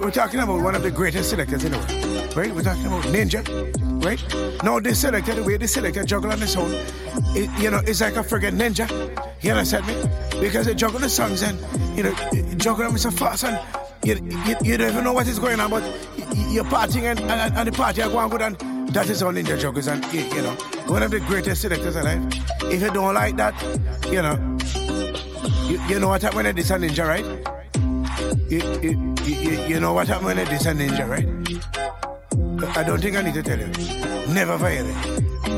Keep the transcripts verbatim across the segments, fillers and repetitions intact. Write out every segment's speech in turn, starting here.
we're talking about one of the greatest selectors in the world, right? We're talking about Ninja, right? Now this selector, the way this selector juggle on his own, it, you know, it's like a friggin' ninja. You understand me? Because they juggle the songs and, you know, juggle them so fast and you, you, you don't even know what is going on, but you're partying and, and, and the party are going good, and that is how Ninja juggles. And, you know, one of the greatest selectors alive. If you don't like that, you know, you, you know what happened when it is a Ninja, right? You, you, you, you know what happened when it is a Ninja, right? I don't think I need to tell you. Never violate.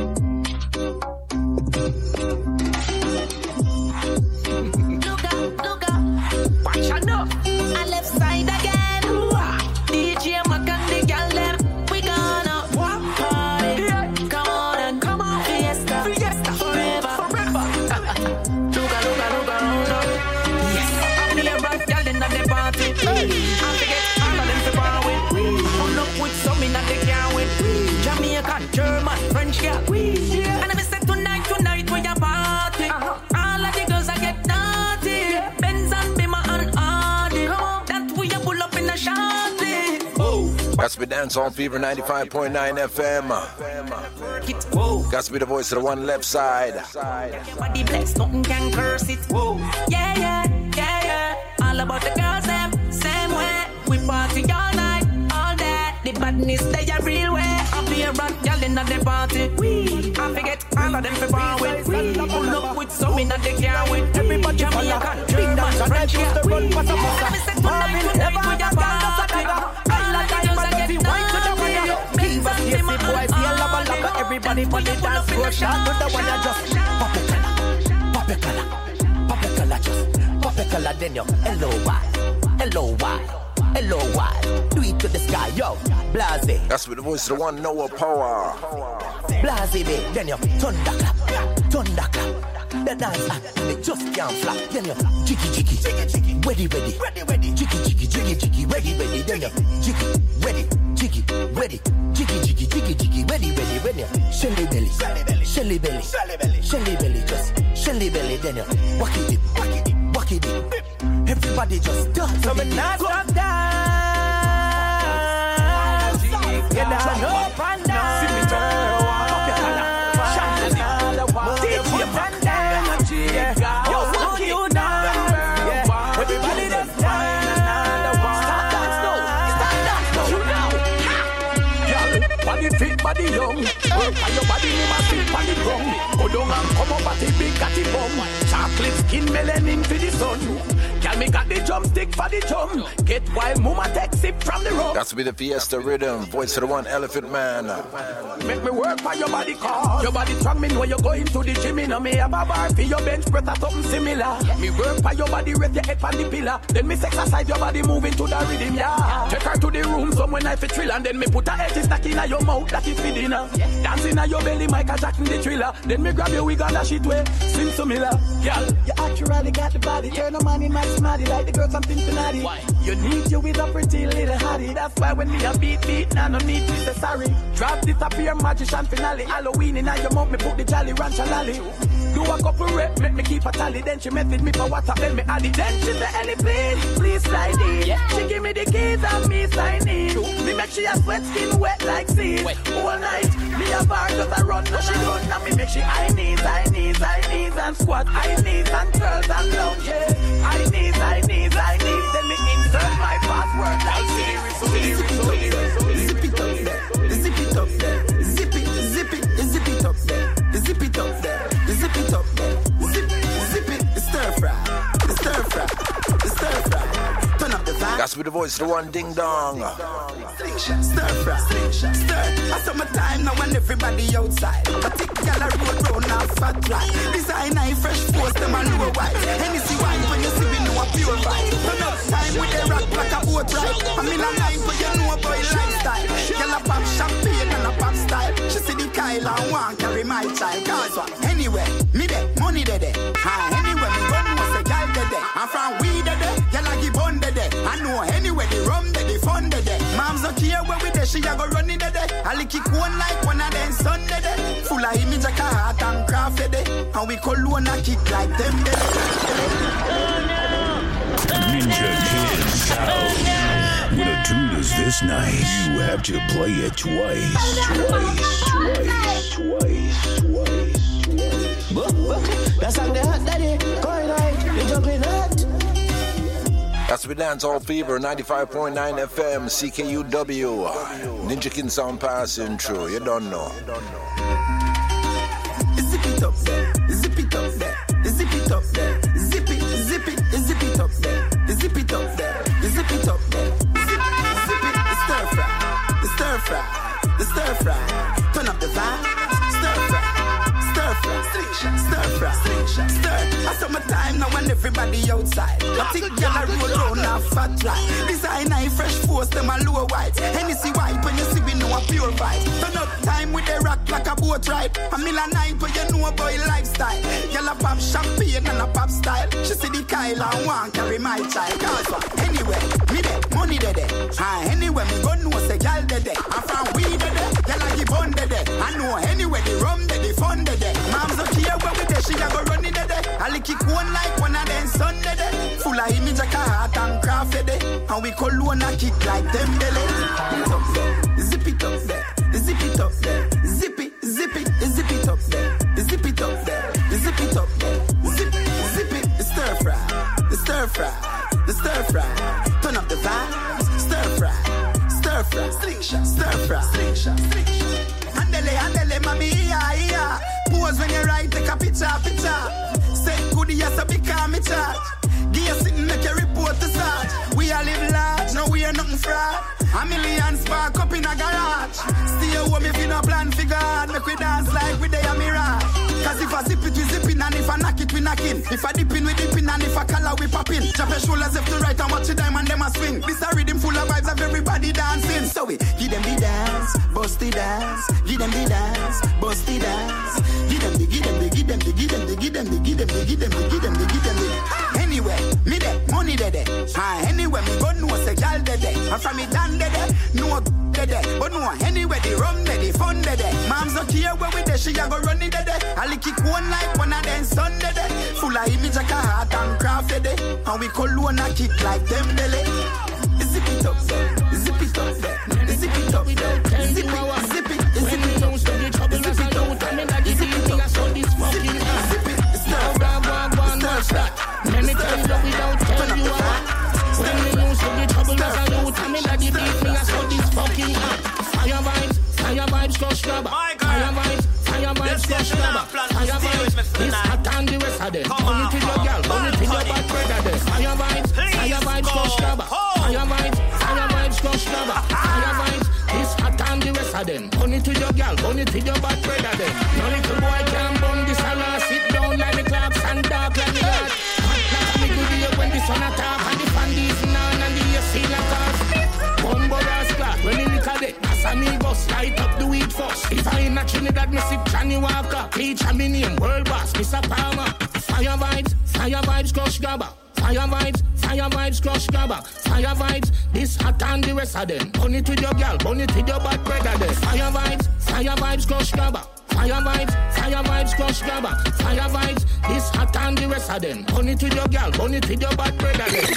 I left side again. D J Mac and the girl them. We gonna walk party. Come on and come on, fiesta, fiesta forever, forever. Luga, luga, luga, luga. Yes, I'm the right girl in the party. I forget all of them to bar with. Pull up with some in the car with. Jamaican, German, French girl. And I say tonight, tonight we a party. All of the girls I get naughty. Benz and Bima and Audi. That we a pull up in the shanty. Got to be Dance on Fever ninety-five point nine F M. Got to be the voice of the one left side. Body blessed, nothing can curse it. Whoa. Yeah, yeah, yeah, yeah. All about the girls, them, same way. We party all night, all day. The badness, they a real way. I be a rock girl in the party. We, I forget all of them for bar with. We pull up with some in the car with. Everybody Jamaican, German, French, yeah. We, let me say tonight, tonight we a party. All of the girls I get naughty. Benz and Bima and Audi. Everybody put the dance floor shot to the one that just pop a color, pop a color, pop a color, just pop a color, then you L O Y, L O Y, L O Y, do it to the sky, yo, Blase. That's with the voice of the one Noah Power. Blase, then you thunderclap, thunderclap. The dance act, they just can't flap. Then you jiggy jiggy, jiggy jiggy, ready ready, ready ready, jiggy jiggy, jiggy jiggy, ready ready. Then you jiggy, ready, jiggy, ready, jiggy jiggy, jiggy jiggy, ready ready. When you shelly belly, shelly belly, shelly belly, shelly belly, shelly belly, just shelly belly. Then you walk it, walk it, walk it. Everybody just dance. So we not stop dance. Get down up and down. See me turn. Fit body young, work on your body, never sit on the ground. Go down and come up at the big catty bum. Chocolate skin melanin for the sun. Can me got the drumstick for the drum. Get wild, mama take sip from the rum. That's be the Fiesta rhythm, voice of the one Elephant Man. Make me work for your body car. Your body strong, me know you're going to the gym. You know me have a bar for your bench press or something similar. Me work for your body, rest your head on the pillar. Then me exercise your body, moving to the rhythm, yeah. Take her to the room, some when I fit thrill. And then me put a edge stack in your mouth, that is for dinner. Dancing on your belly, Michael Jackson the thriller. Then me grab your wig and dash it way, swing similar. Girl, you actually got the body. Turn a man in my smarty, like the girl something finale. You need you with a pretty little hottie. That's why when me a beat beat, now no need to say sorry. Drop disappear, magician finale. Halloween in your mouth, me put the jolly ranch and lolly. Do a couple rep, make me keep a tally. Then she message me for WhatsApp, then me add it. Then she say, Ellie, please, please slide in. Yeah. She give me the keys and me sign in. Me make she a sweat skin wet like seed. All night, me a bar just a run, now she run. Now me make she high knees, high knees, high knees and squat, high knees and curls and lounge. Yeah. High knees, high knees, high knees. Then me insert my password like zip it up there, zip it up there, zip it, zip it, zip it up there, zip it up there, zip it up there, zip, zip it, stir fry, stir fry, stir fry. Turn up the vibe. That's with the voice of the one Ding Dong. Stir fry, stir. I saw my time now when everybody outside. I take y'all a road round and fat right. Design I fresh force them and low white. Hennessy wine when you see me know a pure vibe. Turn up time with the rock like a boat ride. I'm in a line but you know boy lifestyle. Y'all a pop champagne and a pop style. She see the Kyle and want carry my child. Cause what? Anyway, me there, money there there. Ah, anyway, me run was a girl there there. I'm from weed there there. Y'all a give bun there there. I know anyway the rum there, the fun there there. Mom's not here where we there, she a go run it there there. I lick it one like one of them son there there. Full of image like a heart and craft there there. And we call one a kick like them there. Ninja Kid Sound with a two soon as this night, you have to play it twice, twice, twice, twice, twice, twice. That's how they hot, daddy. Going right, you jumping hot. That's with Dancehall Fever, ninety-five point nine F M, C K U W. Ninja King sound passing through, you don't know. Zip it up there, zip it up there, zip it up there, zip it, zip it, zip it up there, zip it up there, zip it up there, zip it, zip it, the stir fry, the stir fry, the stir fry, turn up the vibe, stir fry, stir fry, string shot, stir fry, string shot, stir. I saw my time now when everybody outside. I think y'all a roll round a fat line. Design I fresh force them a low white. Hennessy white when you see me know a pure vibe. Turn up time with the rock like a boat ride. A million night when you know boy lifestyle. Y'all a pop champagne and a pop style. She see the Kyle and want carry my child. Cause what? Anyway, me there, money there there. Ah, anyway, me go know say y'all there there. I'm from weed there there. Y'all a give on there there. I know anyway the rum there, the fun there there. Mom's not here when we there, she a go running there there. I lick it one like one of them Sunday there. Full of image like a heart and craft there. And we call one a kick like them belly. Zip it up there, zip it up there, zip it, zip it, zip it up there, zip it up there, zip it up there, zip it, zip it, the stir fry, the stir fry, the stir fry, turn up the vibes, stir fry, stir fry, string shot, stir fry, string shot, string shot. Andele, andele, mami, yeah, yeah. Pose when you ride, take a picture, picture. Say good, yes, a big car, me charge. Gear sitting, make a report to start. We all live large, no we are nothing fraud. A million spark up in a garage. Stay home if you no plan figure hard. Make we dance like we dey a mirage. Cause if I zip it, we zipping, and if I knock it, we knocking. If I dip in, we dipping, and if I color, we popping. Drop your shoulders left to right and watch the diamond, them a swing. This a rhythm full of vibes of everybody dancing. So we give them the dance, bust the dance. Give them the dance, bust the dance. Give them the, give them the, give them the, give them the, give them the, give them the, give them the, give them the, give them the. Anyway, me there, money there there. Ah, anyway, me go know say y'all there there. And from me down there there, no there there. But no, anyway, the rum there, the fun there there. Mom's not here where we there, she a go running there there. I lick it one like one of them Sunday there there. Full of image like a heart and craft there there. And we call one a kick like them belly. Zip it up there, zip it up there, zip it up there, zip it, zip it, zip it up there, zip it up there, zip it up there, zip it, stop, stop. Let me tell you that we don't tell you what. When we used to be trouble as a youth, I mean that the beat me, I saw this fucking hot. Fire vibes, fire vibes, crush grabber. Fire vibes, fire vibes, crush grabber. Fire vibes, this hot and the rest of them. Only to your girl, only to your bad brother them. Fire vibes, fire vibes, crush grabber. Fire vibes, fire vibes, crush grabber. Fire vibes, this hot and the rest of them. Only to your girl, only to your bad brother them. No little boy can bum this around, sit down like the clocks and dark like the earth. When the sun attack and the fan is none and the A C like us. One boras class when you look at it, as amigos light up the weed first. If I ain't a Trinidad, me sip Johnny Walker. Peach and me name, world boss, Mister Palmer. Fire vibes, fire vibes, crush grabber. Fire vibes, fire vibes, crush grabber. Fire vibes, this hot and the rest of them. Only to your girl, only to your bad brother them. Fire vibes, fire vibes, crush grabber. Fire vibes, fire vibes, crush grabber. Fire vibes, this hot and the rest of them. Only to your girl, only to your bad brother them.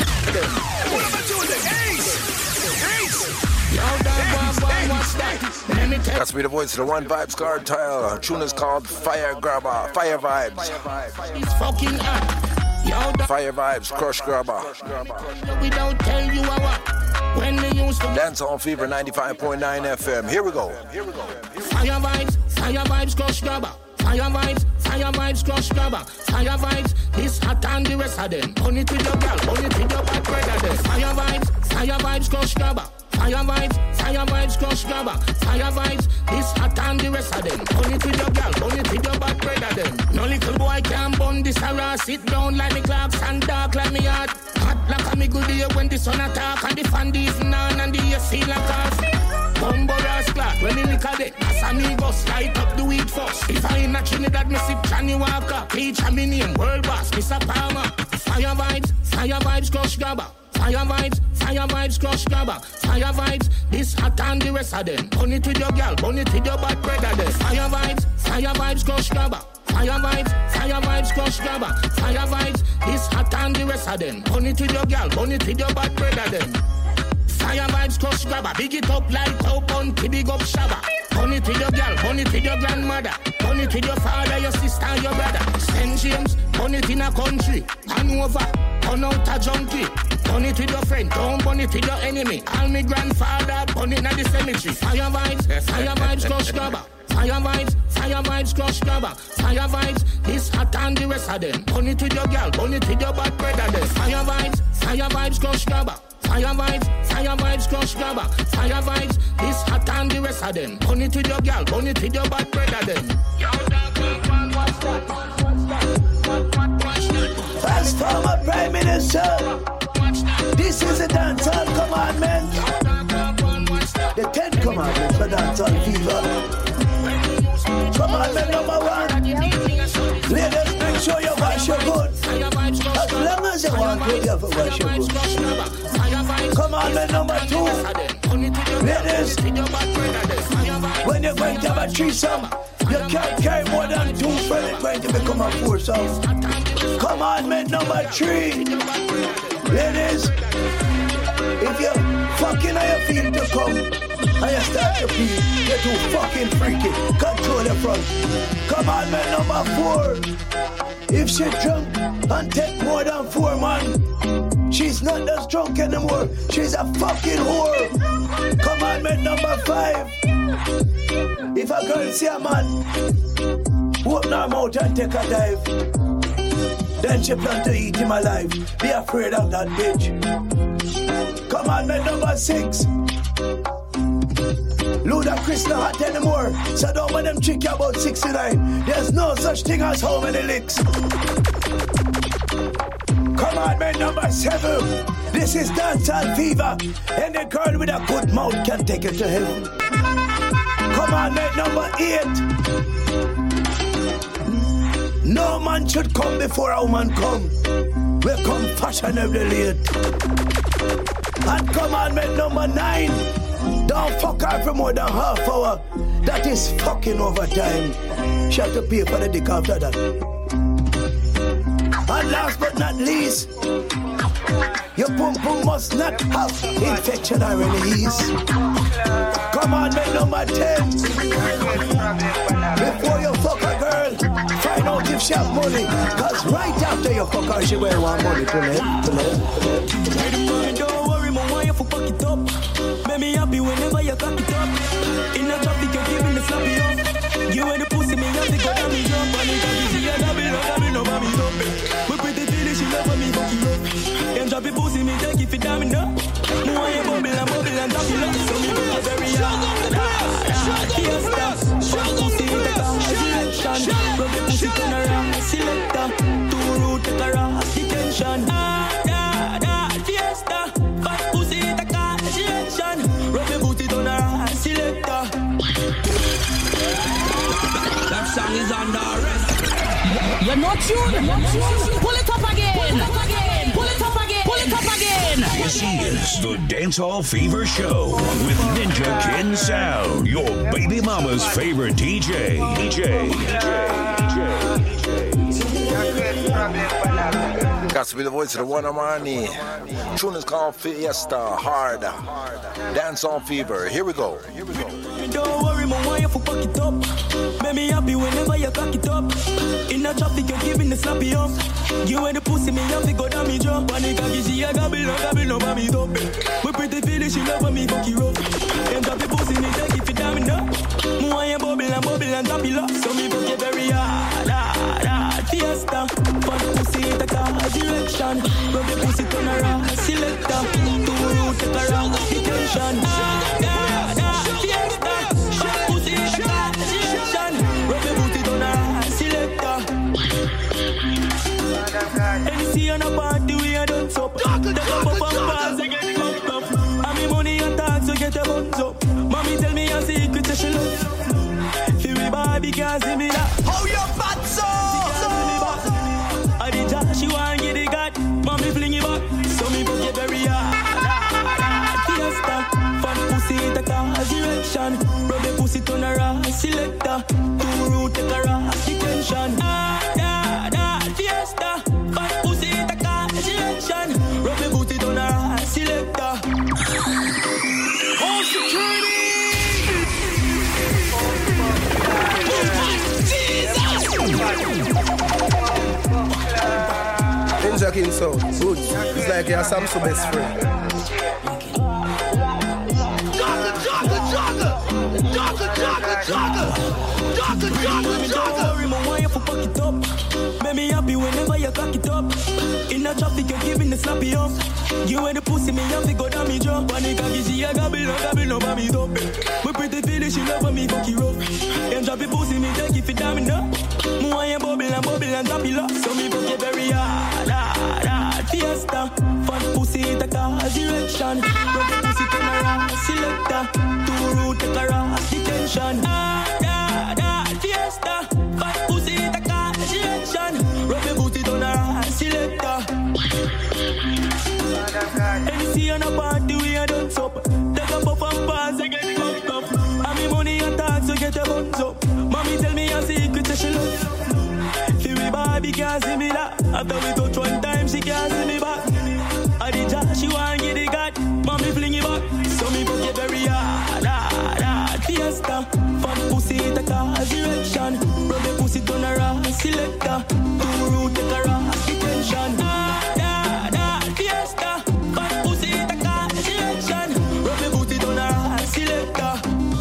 That's me, the voice of the One Vibes Cartel. Our tune is called Fire Grabber. Fire Vibes. It's fucking hot. Fire Vibes, Crush Grabber. We don't tell you what. When they used to Dancehall Fever ninety-five point nine F M. Here we go. Here we go. Fire vibes, fire vibes, crush grabber. Fire vibes, fire vibes, crush grabber. Fire vibes, this hot and the rest of them. Only to your girl, only to your bad brother them. Fire vibes, fire vibes, crush grabber. Fire vibes, fire vibes, crush grabber. Fire vibes, this hot and the rest of them. Only to your girl, only to your bad brother them. No little boy can bun this harass. Sit down like me clocks and dark like me heart. Hot like a me good day when the sun attack and the fan is none and the A C like us. Bumbo rascal, when you look at it, as amigos light up the weed first. If I ain't a Trinidad, me sip Johnny Walker. Peach and me name, world boss, Mister Palmer. Fire vibes, fire vibes, crush grabber. Fire vibes, fire vibes, crush grabber. Fire vibes, this hot and the rest of them. Only to your girl, only to your bad brother them. Fire vibes, fire vibes, crush grabber. Fire vibes, fire vibes, crush grabber. Fire vibes, this hot and the rest of them. Only to your girl, only to your bad brother them. Fire vibes crush grabber. Big it up like how bunty big up shabba. Burn it with your girl, burn it with your grandmother. Burn it with your father, your sister, and your brother. Saint James, burn it in a country. Hanover, burn out a junkie. Burn it with your friend, don't burn it with your enemy. Call me grandfather, burn it in the cemetery. Fire vibes, fire vibes crush grabber. Fire vibes, fire vibes crush grabber. Fire vibes, this hot and the rest of them. Burn it with your girl, burn it with your bad brother them. Fire vibes, fire vibes crush grabber. Fire vibes, fire vibes crush grabber. Fire vibes, this hot and the rest of them. Burn it with your girl, burn it with your bad brother them. Fast forward Prime Minister. This is a dancehall commandment. The ten commandments for dancehall fever. Commandment number one. Ladies, make sure you wash your good. As long as you want to, you have to wash your good. Commandment number two. Ladies, when you're going to have a threesome, you can't carry more than two friends. It's going to become a foursome. Commandment number three. Ladies, if you're fucking how you feel to come and you start to feel, you're too fucking freaky. Control the front. Commandment number four. If she's drunk and take more than four man, she's not just drunk anymore. She's a fucking whore. Commandment number five. If a girl see a man, open her mouth and take a dive, then she plan to eat him alive. Be afraid of that bitch. Commandment number six. Ludacris not hot anymore, so don't let them trick you about sixty-nine. There's no such thing as how many licks. Commandment number seven. This is dancehall fever. Any girl with a good mouth can take it to heaven. Commandment number eight. No man should come before a woman come. We come fashionably late. And commandment number nine. Don't fuck her for more than half hour. That is fucking overtime. She have to pay for the dick after that. And last but not least, your pum pum must not have infection or release. Commandment number ten. Before you fuck a girl, find out if she have money. Cause right after you fuck her, she will want money to live, to live, to live. Don't worry, my wife will fuck it up. Make me happy whenever you cock it up. In the traffic, you give me the sloppy up. You and the pussy, me have to go down me jump. And it can be see a double, no double, no mommy up. We pretty feeling, she love me, fuck it up. Them droppy pussy, me take it for damn enough. Me want you bubble and bubble and drop it up. So me put you very hard. Fiesta, fuck pussy, take a selection. Rub the pussy, turn around, selector. Two root, take a raw, detention. Fiesta, fuck pussy, take a selection. Rub the booty, turn around, selector. That song is under arrest. You're not tuned. Pull it up again. Pull it up again. Pull it up again. Pull it up again. This is the Dancehall Fever Show with Ninja Kin Sound, your baby mama's favorite D J. D J. D J. Got to be the voice of the one Armani. Tune is called Fiesta Hard. Dancehall Fever. Here we go. Here we go. Don't worry, my wife will fuck it up. Make me happy whenever you cock it up. In the traffic, you're giving the sloppy up. You and the pussy, me have to go down me jump. And the cocky, she a gobble, no gobble, no mommy up. We pretty feeling, she love me, fuck you up. Them drop the pussy, me take it for damn enough. Me want you bubble and bubble and drop it up. So me fuck you very hard, hard, hard. Fiesta, fun pussy, take a direction. Rub the pussy, turn around, selector. Two root, take a round, detention. Hard, hard, hard. Fiesta, fun pussy, take a direction. Rub the pussy, turn around, selector. N C on a party, we are done up. The pump up and pass, they get fucked up. And me money and tax, so get your buns up. Mommy tell me a secret, that she love. Feel me Barbie can't see me that. How you fat so? I did that, she want get it got. Mommy fling it back, so me book it very hard. Fiesta, fun pussy, take a direction. Rub the pussy, turn around, selector. Two root, take a raw, detention. Fiesta, fun pussy, take a direction. Rub the pussy, turn around, selector. Ninja King sound, good. It's like you're Sam's best friend. Jogger, jogger, jogger, jogger, jogger, jogger, jogger, jogger, jogger. Don't worry, my wife will fuck it up. Make me happy whenever you cock it up. In the traffic, you're giving the slappy up. You and the pussy, me have to go down me jump. And the cocky, she a gobble, no gobble, no for me top. My pretty feeling, she love me fuck it rough. And drop it pussy, me take it for damn enough. Me want you bubble and bubble and drop it low. So me fuck it very hard, hard, hard. Fiesta, fat pussy, it a cause erection. Rub the pussy, turn around, selector. Two root, take a ras, detention. Hard, hard, hard. Fiesta, fat pussy, it a cause erection. Rub the pussy, turn around, selector. And see on a party we a dance up. Take a puff and pass, I get it fucked up. And me money and tax, so get your buns up. Mommy tell me a secret that she love. Feel me Barbie can't see me that. After we touch one time, she can't see me back. I did just she want get it got. Mommy fling it back. So me fuck it very hard, hard, hard. Fiesta, fat pussy it a cause erection. Rub the pussy turn around, selector. Two root take a ras, detention. Hard, hard, hard. Fiesta, fat pussy it a cause erection. Rub the pussy turn around, selector.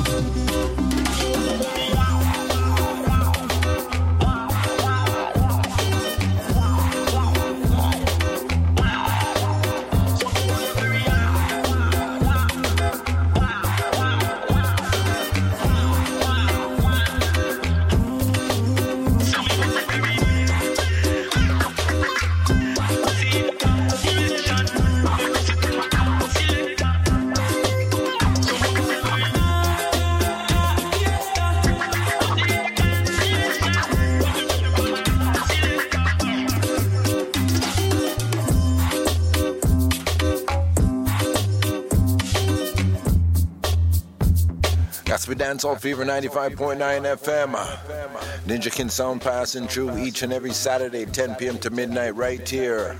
We dance all Fever ninety-five point nine F M. Ninja King sound passing through each and every Saturday, ten p.m. to midnight, right here.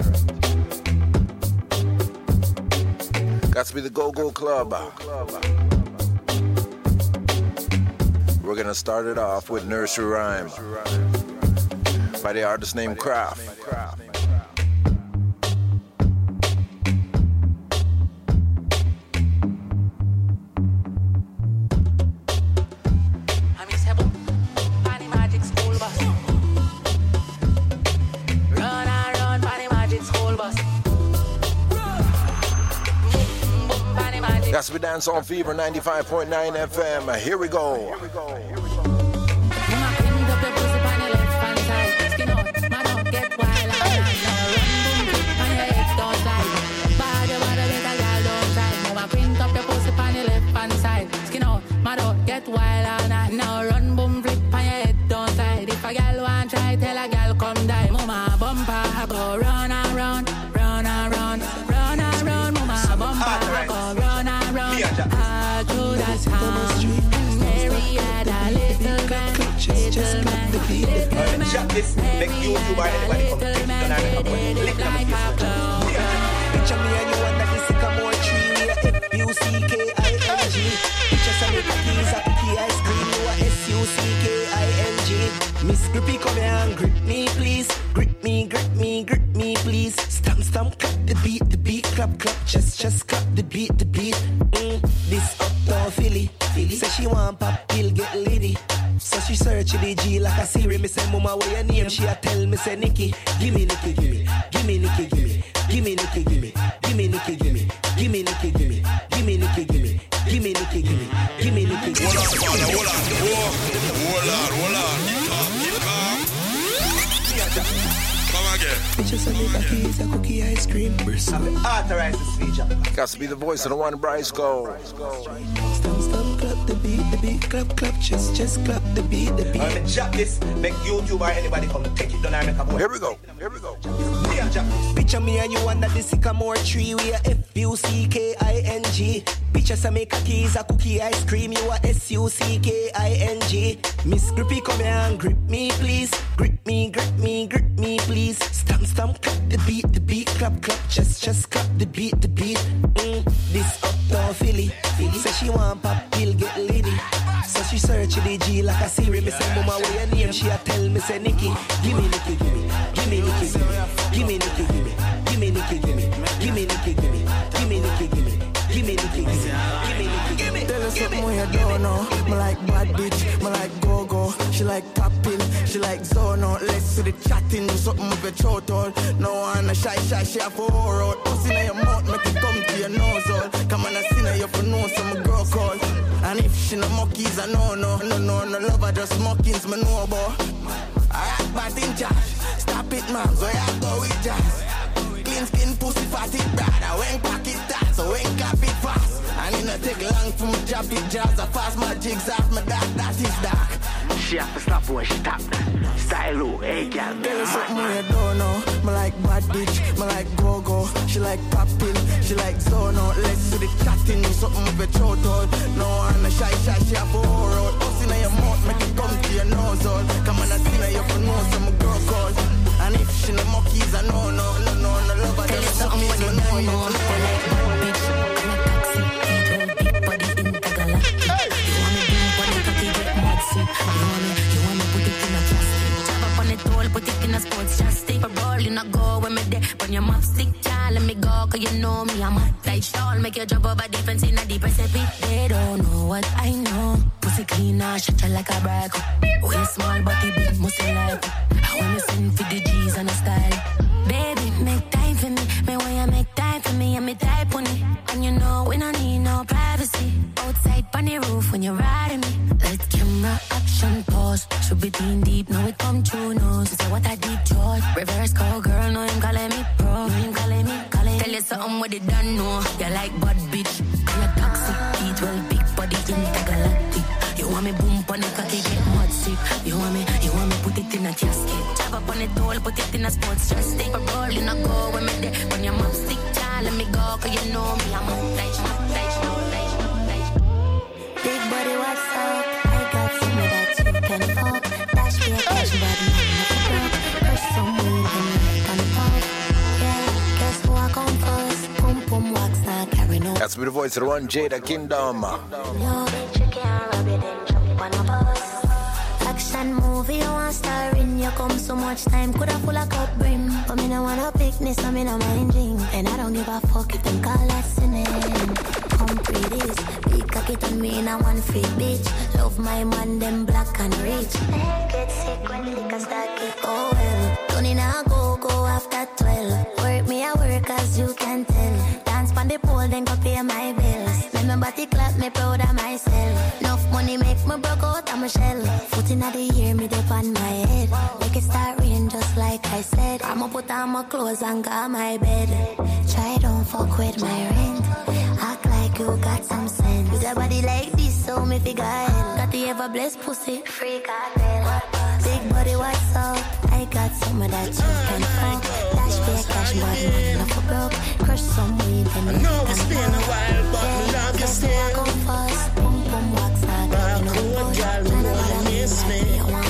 Got to be the Go-Go Club. We're gonna start it off with Nursery Rhyme by the artist named Kraft. That's we dance on Fever ninety-five point nine F M. Here we go. Here we go. Here we go. Get wild all night. Now run, boom, flip on your head, don't slide. If a gal want try, tell a gal come die. Mama bumper, go run and run, run and run, run and run. Mama bumper, go run and run. All through the town. Mary had a little man, little man, little man. Shut this, make YouTube or anybody come take it on and come and lick them with this. Picture me and you under the sycamore tree. F U C K I N G. Picture some of the keys at the key ice cream. You are S U C K I N G. Miss Grippy, come here and grip me, please. Grip me, grip me, grip me, please. Stamp, stamp, clap the beat, the beat, clap, clap. Just, just clap the beat, the beat. Mm, this uptown Philly. Philly. Say she want pop pill, get litty. So she search the G like a Siri. Me say, Mama, what your name? She a tell me, say, Nikki. Gimme, Nikki, gimme. Gimme, Nikki, gimme. Gimme, Nikki, gimme. Gimme, Nikki, gimme. Gimme, Nikki, gimme. Gimme, Nikki, gimme. Gimme, Nikki, gimme. Gimme, Nikki, gimme. Hold on, father, hold on. Hold on, hold on. Keep calm, keep calm. Come again. Pictures of the keys, a cookie ice cream. Authorize the speech. Got to be the voice of the one, Bryce Go. Stamp, stamp, clap the beat, the beat, clap, clap. Just, just clap the beat, the beat. I'm gonna jump this, make YouTube or anybody come take it down and make a boy. Here we go. Here we go. Picture me and you under the sycamore tree. We are F U C K I N G. Picture some make a keys, a cookie ice cream. You are S U C K I N G. Miss Grippy, come here and grip me, please. Grip me, grip me, grip me, please. Stamp, stamp, clap the beat, the beat, clap, clap. Just, just clap the beat, the beat. Mm, this uptown Philly. Philly. Say she want pop pill, get litty. So she search the G like a Siri. Me say, mama, where your name? She a tell me, say, Nikki. Give me Nikki, give me. Give me Nikki, give me. Give me Nikki, give me. Give me Nikki, give me. Give me Nikki, give me. Give me Nikki, give me. Give me Nikki, give me. Give me Nikki, give me. Tell her something when you don't know. Me like bad bitch. Me like go-go. She like tapping. She like zone out. Let's do the chatting. Do something with your throat all. No one a shy shy. She have a whore out. Pussy in your mouth. Make it come to your nose all. Come on, I see now you for know some girl call. And if she no monkeys, I know no. No, no, no love her just mockings. Me know about. I act bad in charge. Stop it, man. So I go with jazz. Clean skin, pussy, fatty, brother. When pocket that, so when cap it fast. And it not take long for me job it jazz. I pass my jigs off my dark, that is dark. She have to stop when she tap that. Style low, hey girl. Tell her something you don't know. Me like bad bitch, me like go-go. She like popping, she like zone out. Let's do the chatting, do something with your throat all. No one a shy shy, she have a whore out. Pussy in your mouth, make it come to your nose all. Come on, I see now you for know some girl call. And if she no monkeys, I know no, no, no, no love her. Tell her something you don't know. You like bad bitch, I'm a taxi. Eat all big body intergalactic. Hey. You want me do body cocky get mad sick. You want me, you want me put it in a plastic. Chop up on it all, put it in a sports chastic. But roll in a go when me there. On your map stick, child, let me go. Cause you know me, I'm a tight shawl. Make you jump over defense in a deep recipe. They don't know what I know. Pussy cleaner, shut you like a brag. Way small, body big, muscle like. I wanna send for the G's and a style. Baby, make time for me. Me want you make time for me and me type on it. And you know we don't need no privacy. Outside on the roof when you're riding me. Let camera action pause. Should be being deep, now it come true nose. Say what I did, George. Reverse call, girl, know him calling me pro. Know him calling me, calling. Tell you something what it done, no. You like bad bitch. Call you toxic, eat well, big body, intergalactic. You want me boom on it, cocky get mud sick. You want me, you want me put it in a casket. Chop up on it all, put it in a sports dress. Stick a roll, you not go when me there. When your mom stick, child, let me go. Cause you know me, I'm a tight, tight, tight, tight. Big body, what's up? I got some of that you can fuck. Dash me a cash, but not broke. Crush some weed and the pump. Yeah, guess who I come first? Pum pum wax, not carry no. That's with the voice of the one Jada Kingdom. Yo, bitch, you can't rub it and jump on a bus. Action movie, you want star in. You come so much time, coulda full of cup brim. But me no wanna picnic, so me no mind drink. And I don't give a fuck if them call that sinning. Come pretty this, big cocky to me in a one feet bitch. Love my man, them black and rich. Get sick when liquor start kick. Oh well, don't need a go, go after twelve. Work me a work as you can tell. Dance pon the pole, then go pay my bills. Make my body clap, me proud of myself. Enough money make me broke out of my shell. Foot in the year, me dip on my head. Make it start rain just like I said. I'ma put on my clothes and go my bed. Try don't fuck with my rent. Act like you got some sense. With a body like this, so me figure hell. Got the ever blessed pussy, freak out there. Big body, what's up? I got some of that you can fuck. Dash be a cash, but not for broke. Crush some weed and I know it's been a while, but me love you still. I go fast, boom boom wax, not you know what, girl, you know you miss me.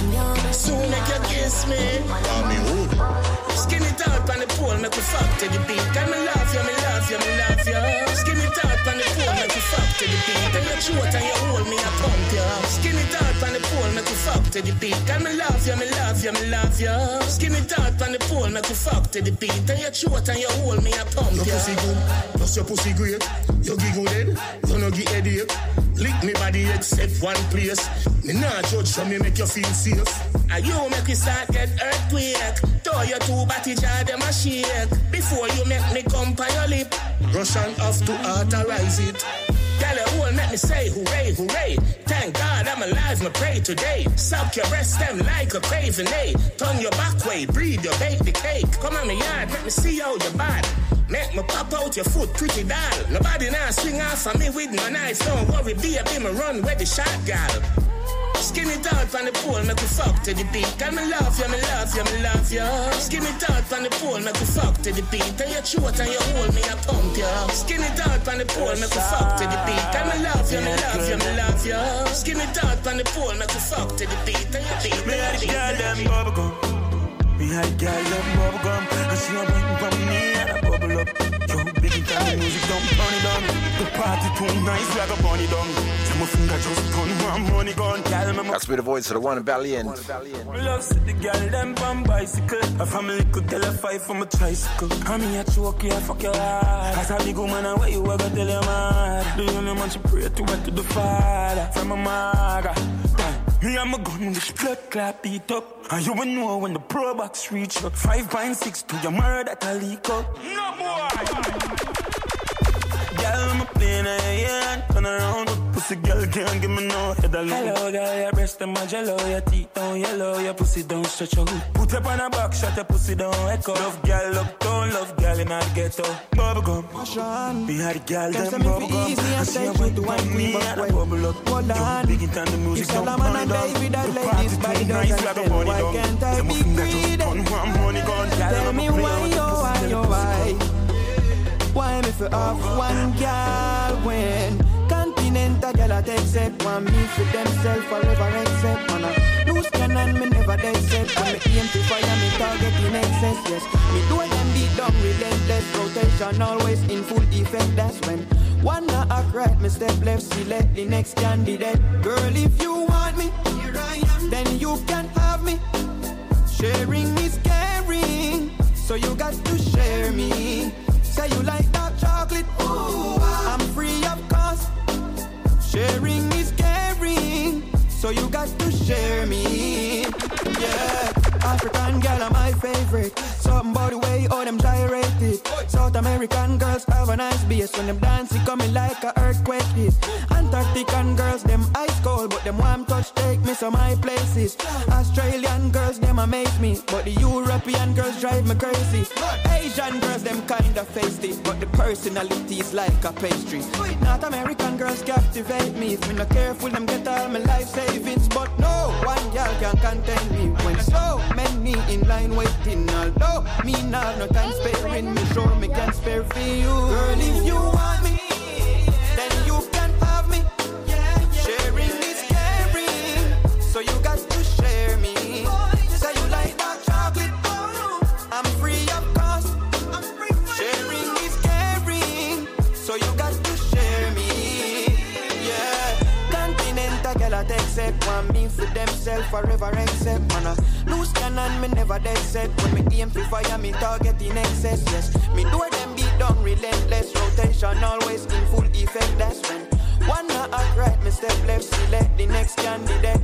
Soon make you kiss me. Call me hood. Skin it out on the pole, make you fuck to the beat. Girl, me love you, me love you, me love you. Skin it out on the pole, make you fuck to the beat. Then you short and you hold me, I pump you. Skin it out on the pole, make you fuck to the beat. Girl, me love you, me love you, me love you. Skin it out on the pole, make you fuck to the beat. Then you short and you hold me, I pump you. Your pussy good, plus your pussy great. You giggle dead, you no get headache. Lick me body except one place. Me nah judge so me make you feel safe. And you make me start get earthquake. Throw your two body jar, them a shake. Before you make me come by your lip. Russian have to authorize it. Tell her who will make me say hooray, hooray. Thank God I'm alive, me pray today. Suck your breast them like a craving, eh? Turn your back way, breathe your bake the cake. Come on my yard, let me see how you're bad. Make me pop out your foot, pretty doll. Nobody now swing off on me with no knife. Don't worry, baby, me run where the shot gal. Skin it out on the pole, make you fuck to the beat. Girl, me love you, me love you, me love you. Skin it out on the pole, make you fuck to the beat. And you short and you hold me, I pump you. Skin it out on the pole, make you fuck to the beat. Girl, me love you, me love you, me love you. Skin it out on the pole, make you fuck to the beat. And you beat me, had the girl them bubblegum. Me had the girl them bubblegum. And she a waiting for me and I bubble up. Yo, big it and the music don't turn it on. The party too nice, we have a bunny down. So my finger just turn one money gun. That's with the voice of the one Valiant. We love see the girl them on bicycle. A family could tell a fight from a tricycle. I mean I choke you, I fuck your heart. As a big woman, I you ever tell your mother. The only man she pray to went to the Father. From a mother. Me and my gun with blood clap beat up. And you will know when the pro box reach up. Five point six to your murder that I leak up. No boy. Girl, I'm a plane and yeah, turn around. Pussy girl can't give me no head alone. Hello, girl, your breast and my jello, your teeth down yellow, your pussy don't stretch out. Put up on a box, shut your pussy down echo. Love girl, up down, love girl in the ghetto. Bubblegum, be hard girl, them bubblegum. I see her went to one me and a bubble up. Hold on, big it on the music, don't burn it down. The party too nice, we have a money down. Then my finger just turn one money gun. Tell me why, oh why, oh why. Why me for off one girl when Continental girl I take set one me for themself forever except man a loose cannon me never dead set and me aim to fire me target in excess yes me do them beat down relentless rotation always in full effect that's when one not act right me step left select the next candidate girl if you want me here I am then you can have me sharing is caring so you got to share me. Say you like dark chocolate, ooh, I'm free of cost. Sharing is caring, so you got to share me. Yeah, African girl are my favorite. Something about the way all them gyrated. South American girls have a nice bass. When them dance, it coming like a earthquake hit. Antarctican girls, them ice cold, but them warm touch take me to my places. Australian girls, them amaze me, but the European girls drive me crazy. Asian girls, them kinda feisty, but the personality is like a pastry. North American girls captivate me. If me not careful, them get all my life savings. But no one girl can contain me when so many in line waiting. Although me now no time sparing, me sure me can spare for you. Girl, if you want me, then you can have me. Sharing is caring, so you got to share me. Say you like dark chocolate, I'm free of cost. Sharing is caring, so you got to share me. Yeah, Continental girl I take set one me for themself forever except man a loose cannon me never dead set. When me aim to fire me target in excess yes. Me do them beat down relentless rotation always in full effect that's when one not act right me step left select the next candidate.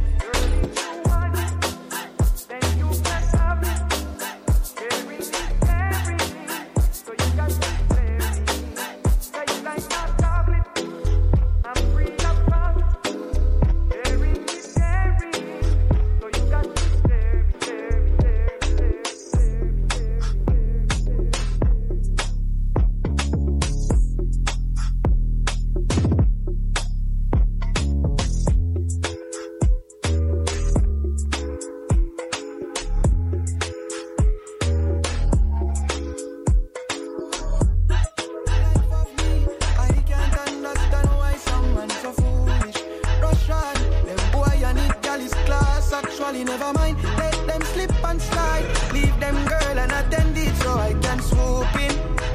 Never mind, let them slip and slide. Leave them girl and attend it so I can swoop in.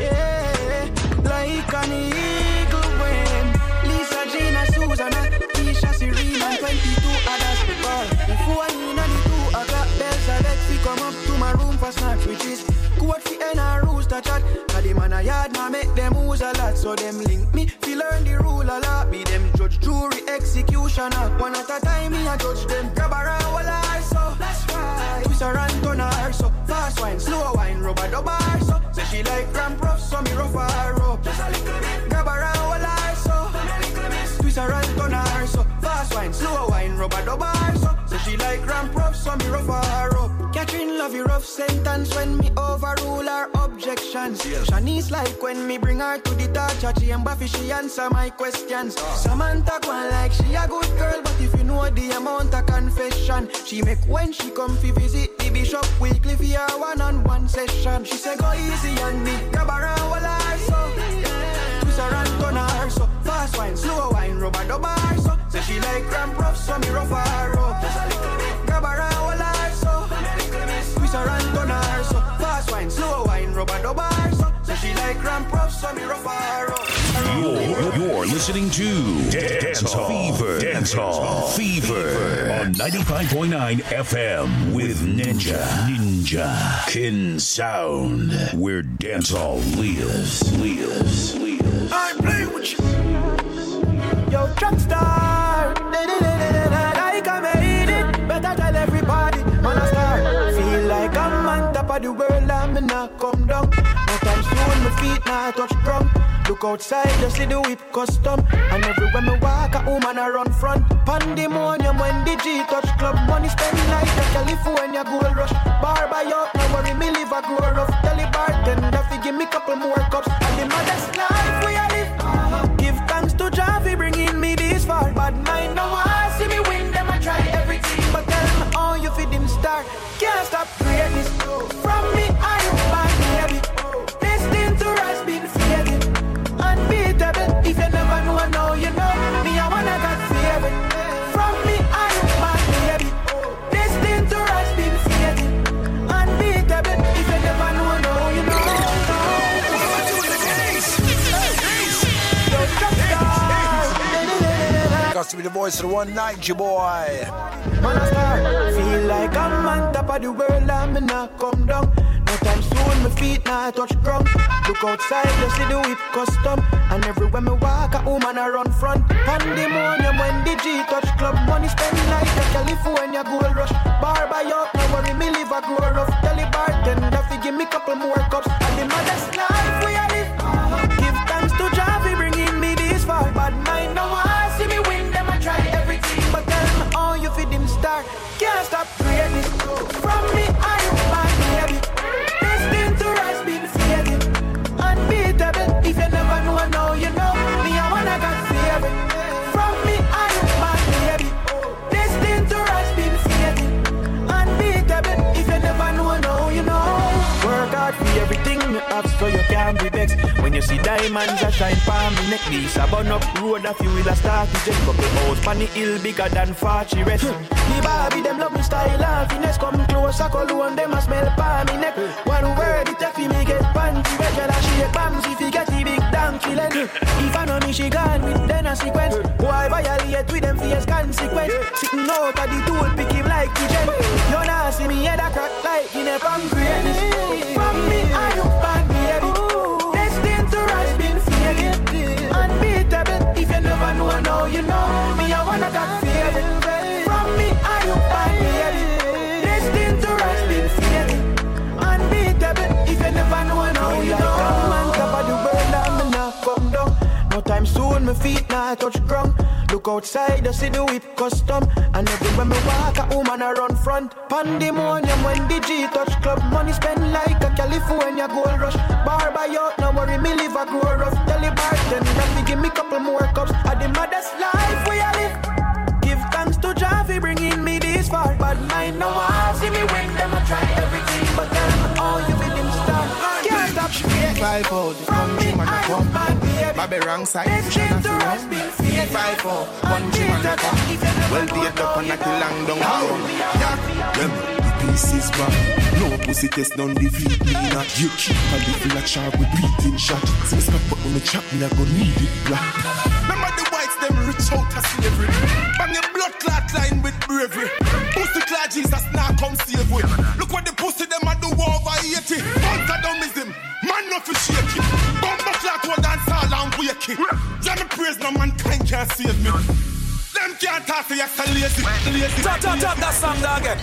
Yeah, like an eagle when Lisa, Gina, Susanna, Tisha, Serena, and twenty-two others ball. Before I in the two, I got bells. I let me come up to my room for snacks, which is quote fi and a rooster chat. Cause the man a yard now make them use a lot. So them link me, fi learn the rule a lot. Be them judge, jury, executioner. One at a time me a judge them. Grab around while I so that's right. Twist her and turn her so fast wine, slow wine, rubber double so. Say she like ramp rough, so me rough her up. Just a little bit. Grab around while I so twist her and turn her so fast wine, slow wine, rubber double so. Say she like ramp rough, so me rough her up. Catherine love you rough sentence when me overrule her objections. Yeah. Shanice like when me bring her to the torture chamber fi she answer my questions. Oh. Samantha gone like she a good girl, but if you know the amount of confession she make when she come fi visit the bishop weekly fi her one-on-one session. She say go easy on me, grab around while I so yeah. Twist her and turn her so fast wine, slow wine, rubber double so. Say she like ramp rough, so me rough her up. Just a little bit, grab around while I so twist her and turn her so fast wine, slow wine, rubber double so. Say she like like ramp rough, so me rough or rough. You're, you're listening to Dancehall Fever. Dancehall Fever on ninety-five point nine F M with Ninja. Ninja Kin Sound, where dancehall lives, lives, lives. I play with you. Yo, track star. Like I made it. Better tell everybody. Man, I star. Feel like I'm on top of the world. I'm not come down. No time soon, my feet not touch ground. Look outside, just see the whip custom. And everywhere me walk, a woman a run front. Pandemonium when the G touch club. Money spend like a California gold rush. Bar by up, no worry, me live a grow rough. Tell the bartender, fi give me couple more cups. And the maddest life we a live. Uh-huh. Give thanks to Jah for bringing me this far. Bad mind no one see me win, them I try everything. But tell me how you fit them start. Can't stop greatness. From me, I am bad baby. Destined to rise, been fading. Unbeatable, if you never know, now you know. Me, I wanna got favor. From me, I am bad baby. Destined to rise, been fading. Unbeatable, if you never know, now you know. Got to be the voice of the one night, your boy. Man, I start feel like I'm on top of the world, I'm not come down. No time soon, my feet not touch ground. Look outside, you see the whip custom. And everywhere me walk, a woman a run front. Pandemonium when the G touch club. Money spend like a California gold rush. Bar by up, no worry, me live a grow rough. Tell the bartender, fi give me couple more cups. And the maddest life we a live. Uh-huh. Give thanks to Jah for bringing me this far. Bad mind no one see me win, them I try everything. But tell me how you fit them start. Can't stop greatness. From me, I am bad baby. Destined to rise, been fading. Unbeatable, if you never know, now you know. Me, I wanna got favor. From me, I am bad baby. Destined to rise, been fading. Unbeatable, if you never know, now you know. Work hard for everything you have so you can't be vexed. When you see diamonds a shine palm me neck, this a burn up road a few will a start to jet. Couple house pan the hill bigger than Fachi rest. The Barbie them love me style and finesse. Come close a cologne them a smell palm me neck. One word it take fi me get panty wet. Girl a shake bombs if you get the big donkey leg. If I know me she gone with then a sequence. Why violate with them face consequence. Sitting out of the tool pick him like the jet. You nah see me head a crack like in a palm greatness. From me I look bad baby. Destined to rise been fading. Unbeatable if you never know, now you know. Me I wanna got favorite. From me I look bad baby. Destined to rise been fading. Unbeatable if you never know, now you know. Come on top of the world I'm not come down. No time soon my feet not touch ground. Look outside, you see the whip custom. And everywhere me walk, a woman a run front. Pandemonium when the G touch club. Money spend like a California gold rush. Bar by out, no worry, me live a grow rough. Tell the bartender, fi give me couple more cups. At the maddest life we a live. Give thanks to Jah for bringing me this far. Bad mind no one see me win, them I try everything. But tell me all you with them start. Can't stop shaking. Five out, come me man a come. Bobby wrong side, you should have to run. Five four, one G man a come. Well beat up and not long down home. Yeah, the pieces back. No pussy test don't defeat me not. You keep a little like sharp with beating shot. See me stop but on the chop me I go need it black. Remember the whites them rich out of slavery. Bang your blood clot line with bravery. Pussy clot Jesus now come save with. Look what the pussy them a do over eighty. Bounce a dummism, man no fi shake it. Bumper clot one dance all and wake it. Jah me praise no mankind can't save me. Them can't talk to you so lazy. Tap tap tap that song again.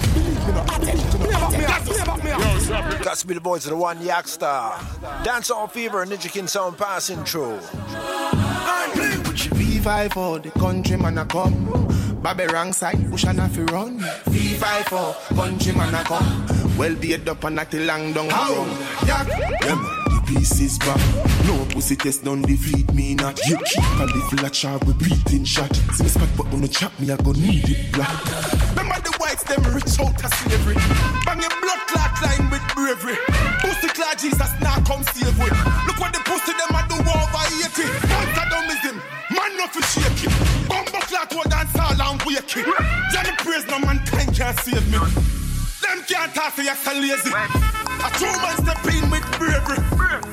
Got to be the voice of the one Yakstar. Dancehall Fever, Ninja Kin Sound passing through. V five four, the country man a come. Bobby wrong side, push and have to run. V five four, country man a come. Well beat up and not long down home. Yeah, yeah man, the pieces back. No pussy test don't defeat me not. You keep a little like sharp with beating shot. See me spot but on the chop me I go need it black. Remember the whites them rich out of slavery. Bang your blood clot line with bravery. Pussy clot Jesus now come save with. Look what the pussy them a do over eighty. Bounce a dummism, man no fi shake it. Bumper clot one dance all and wake it. Jah me praise no mankind can't save me. Them can't talk to you so lazy. A true man step in with bravery.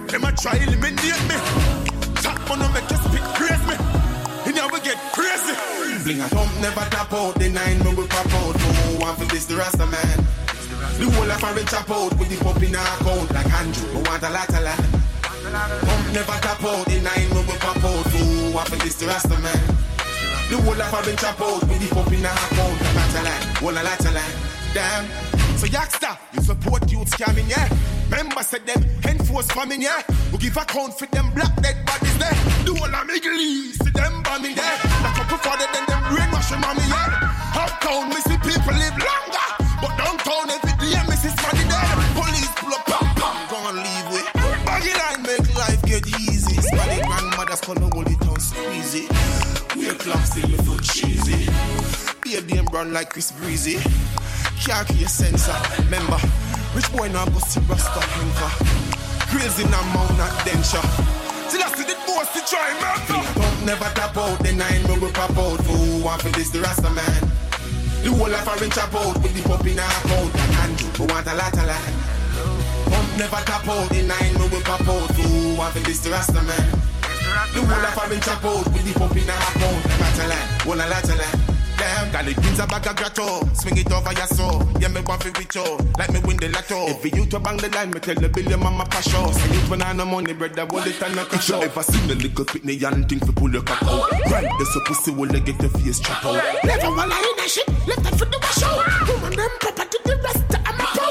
Them a try eliminate me. Top man no make you speak praise me. You know we get crazy. Bling a thump never tap out. The nine me will pop out. Who want for this the Rasta man? The whole of a rich chop out with the pop in a account like Andrew. We want a lot of land. Thump never tap out. The nine me will pop out. Who want for this the Rasta man? The whole of a rich chop out with the pop in a account like a lot of land. Whole a lot of land. Damn. So Yaksta, you support youth scamming, yeah? Members said them enforce famine, yeah? We give account for them black dead bodies there. The whole of Middle East, see them bombing there. A couple farther than them brainwashing mommy, yeah? Uptown, we see people live longer. But downtown, every day, me see money there. Police pull up, pam, pam, gonna leave with. Baggy line make life get easy. Spanish grandmothers call the whole town squeezy. We're clocks in me foot cheesy. Baby them run like Chris Breezy. Can't keep your sensor. Remember, rich boy now go see Rasta Hinker. Crazy now mount not denture. Till I see the boss to try murder. Don't never tap out. The nine me will pop out. Who want for this the Rasta man? The whole of a ring chop out with the pop in a account like Andrew. We want a lot of land. Don't never tap out. The nine me will pop out. Who want for this the Rasta man? The whole of a ring chop out with the pop in a account like a lot of land. Whole a lot of land. Damn, got the beans a bag of grotto. Swing it over your soul. Yeah, me want to reach out. Like me win the lotto. Every you to bang the line, me tell the billion mama passion. Say it when I no money, brother, hold it and knock it out. If I see the little pitney and think for pull your cock out. Right, there's a pussy will they get the face chop out. Never while I in that shit, left that for the wash out. Woman, them property, the rest I'm a pro.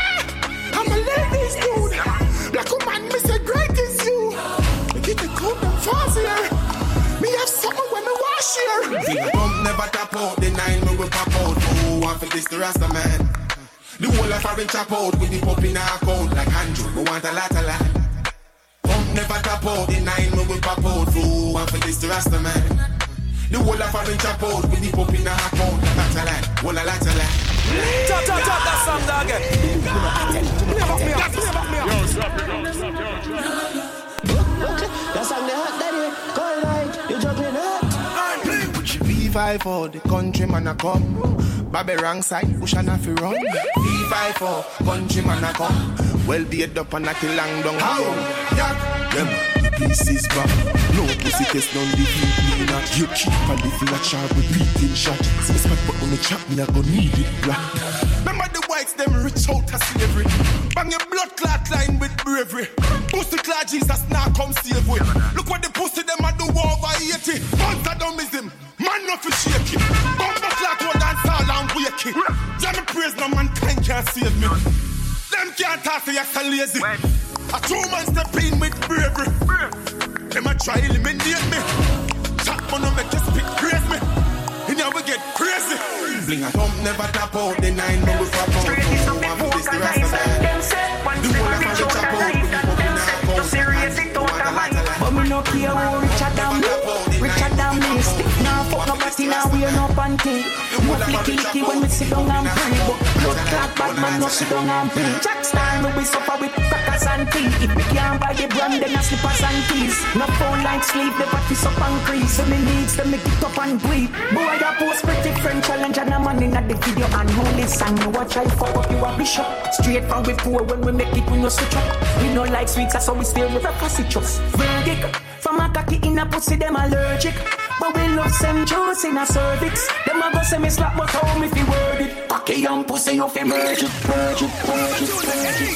I'm a ladies dude. Black woman, me say great is you. Me get the cold and fast here. Me have something when me wash here. Never tap out, the nine me will pop out. Who want for this the Rasta man? The whole of a ring chop out with the pop in a account like Andrew. We want a lot of land. Pump never tap out, the nine me will pop out. Who want for this the Rasta man? The whole of a ring chop out with the pop in a account like a lot of land. Whole a lot of land. Chop, chop, chop, that song dog again. Never me up, never me up. Yo, stop it, stop it. That's on the hot daddy. Call night, you jumping up. V five for the countryman a come. Babby wrong side, push and a fi run. V five for countryman a come. Well beat up and a till long down. How? Yeah. Them, the pieces back. No pussy test none defeat me not. You keep a little a sharp with beating shot. Some spot but on the chop me a go need it black. Remember the whites them rich out of slavery. Bang your blood clot line with bravery. Pussy clot Jesus now come save with. Look what the pussy them a do over eighty. Bunch of dummism. Man no fi shake it. Bumper flat one dance all and wake it. Jah me praise no mankind can't save me. Them can't talk to you so lazy. A true man step in with bravery. Them a try eliminate me. Top man no make you speak praise me. You know we get crazy. Bling a thump never tap out. The nine me will pop out. Who want for this the Rasta man? The whole of a chop out with the pop in a account. Serious it don't mind. But me no care who Richard and me. Richard and me stick now. Fuck nobody now, we are no panty. No flicky licky when we sit down and pray. But blood clot bad man no sit down and pray. Jack style we suffer with crackers and tea. If we can't buy the brand then a slippers and keys. No phone like sleep, the party's up and crease. So me needs to make it up and breathe. Boy I post pretty friend challenge and a man in at the video and holy song. You watch I fuck up you a bishop. Straight from we poor when we make it we no switch up. We no like sweets so we still with a fussy chuss. Verdict. From a cocky in a pussy, them allergic. But we love some juice in a cervix. Them a go say me slap but home if you word it. Cocky young pussy, you fi merge it, merge it, merge it, merge it.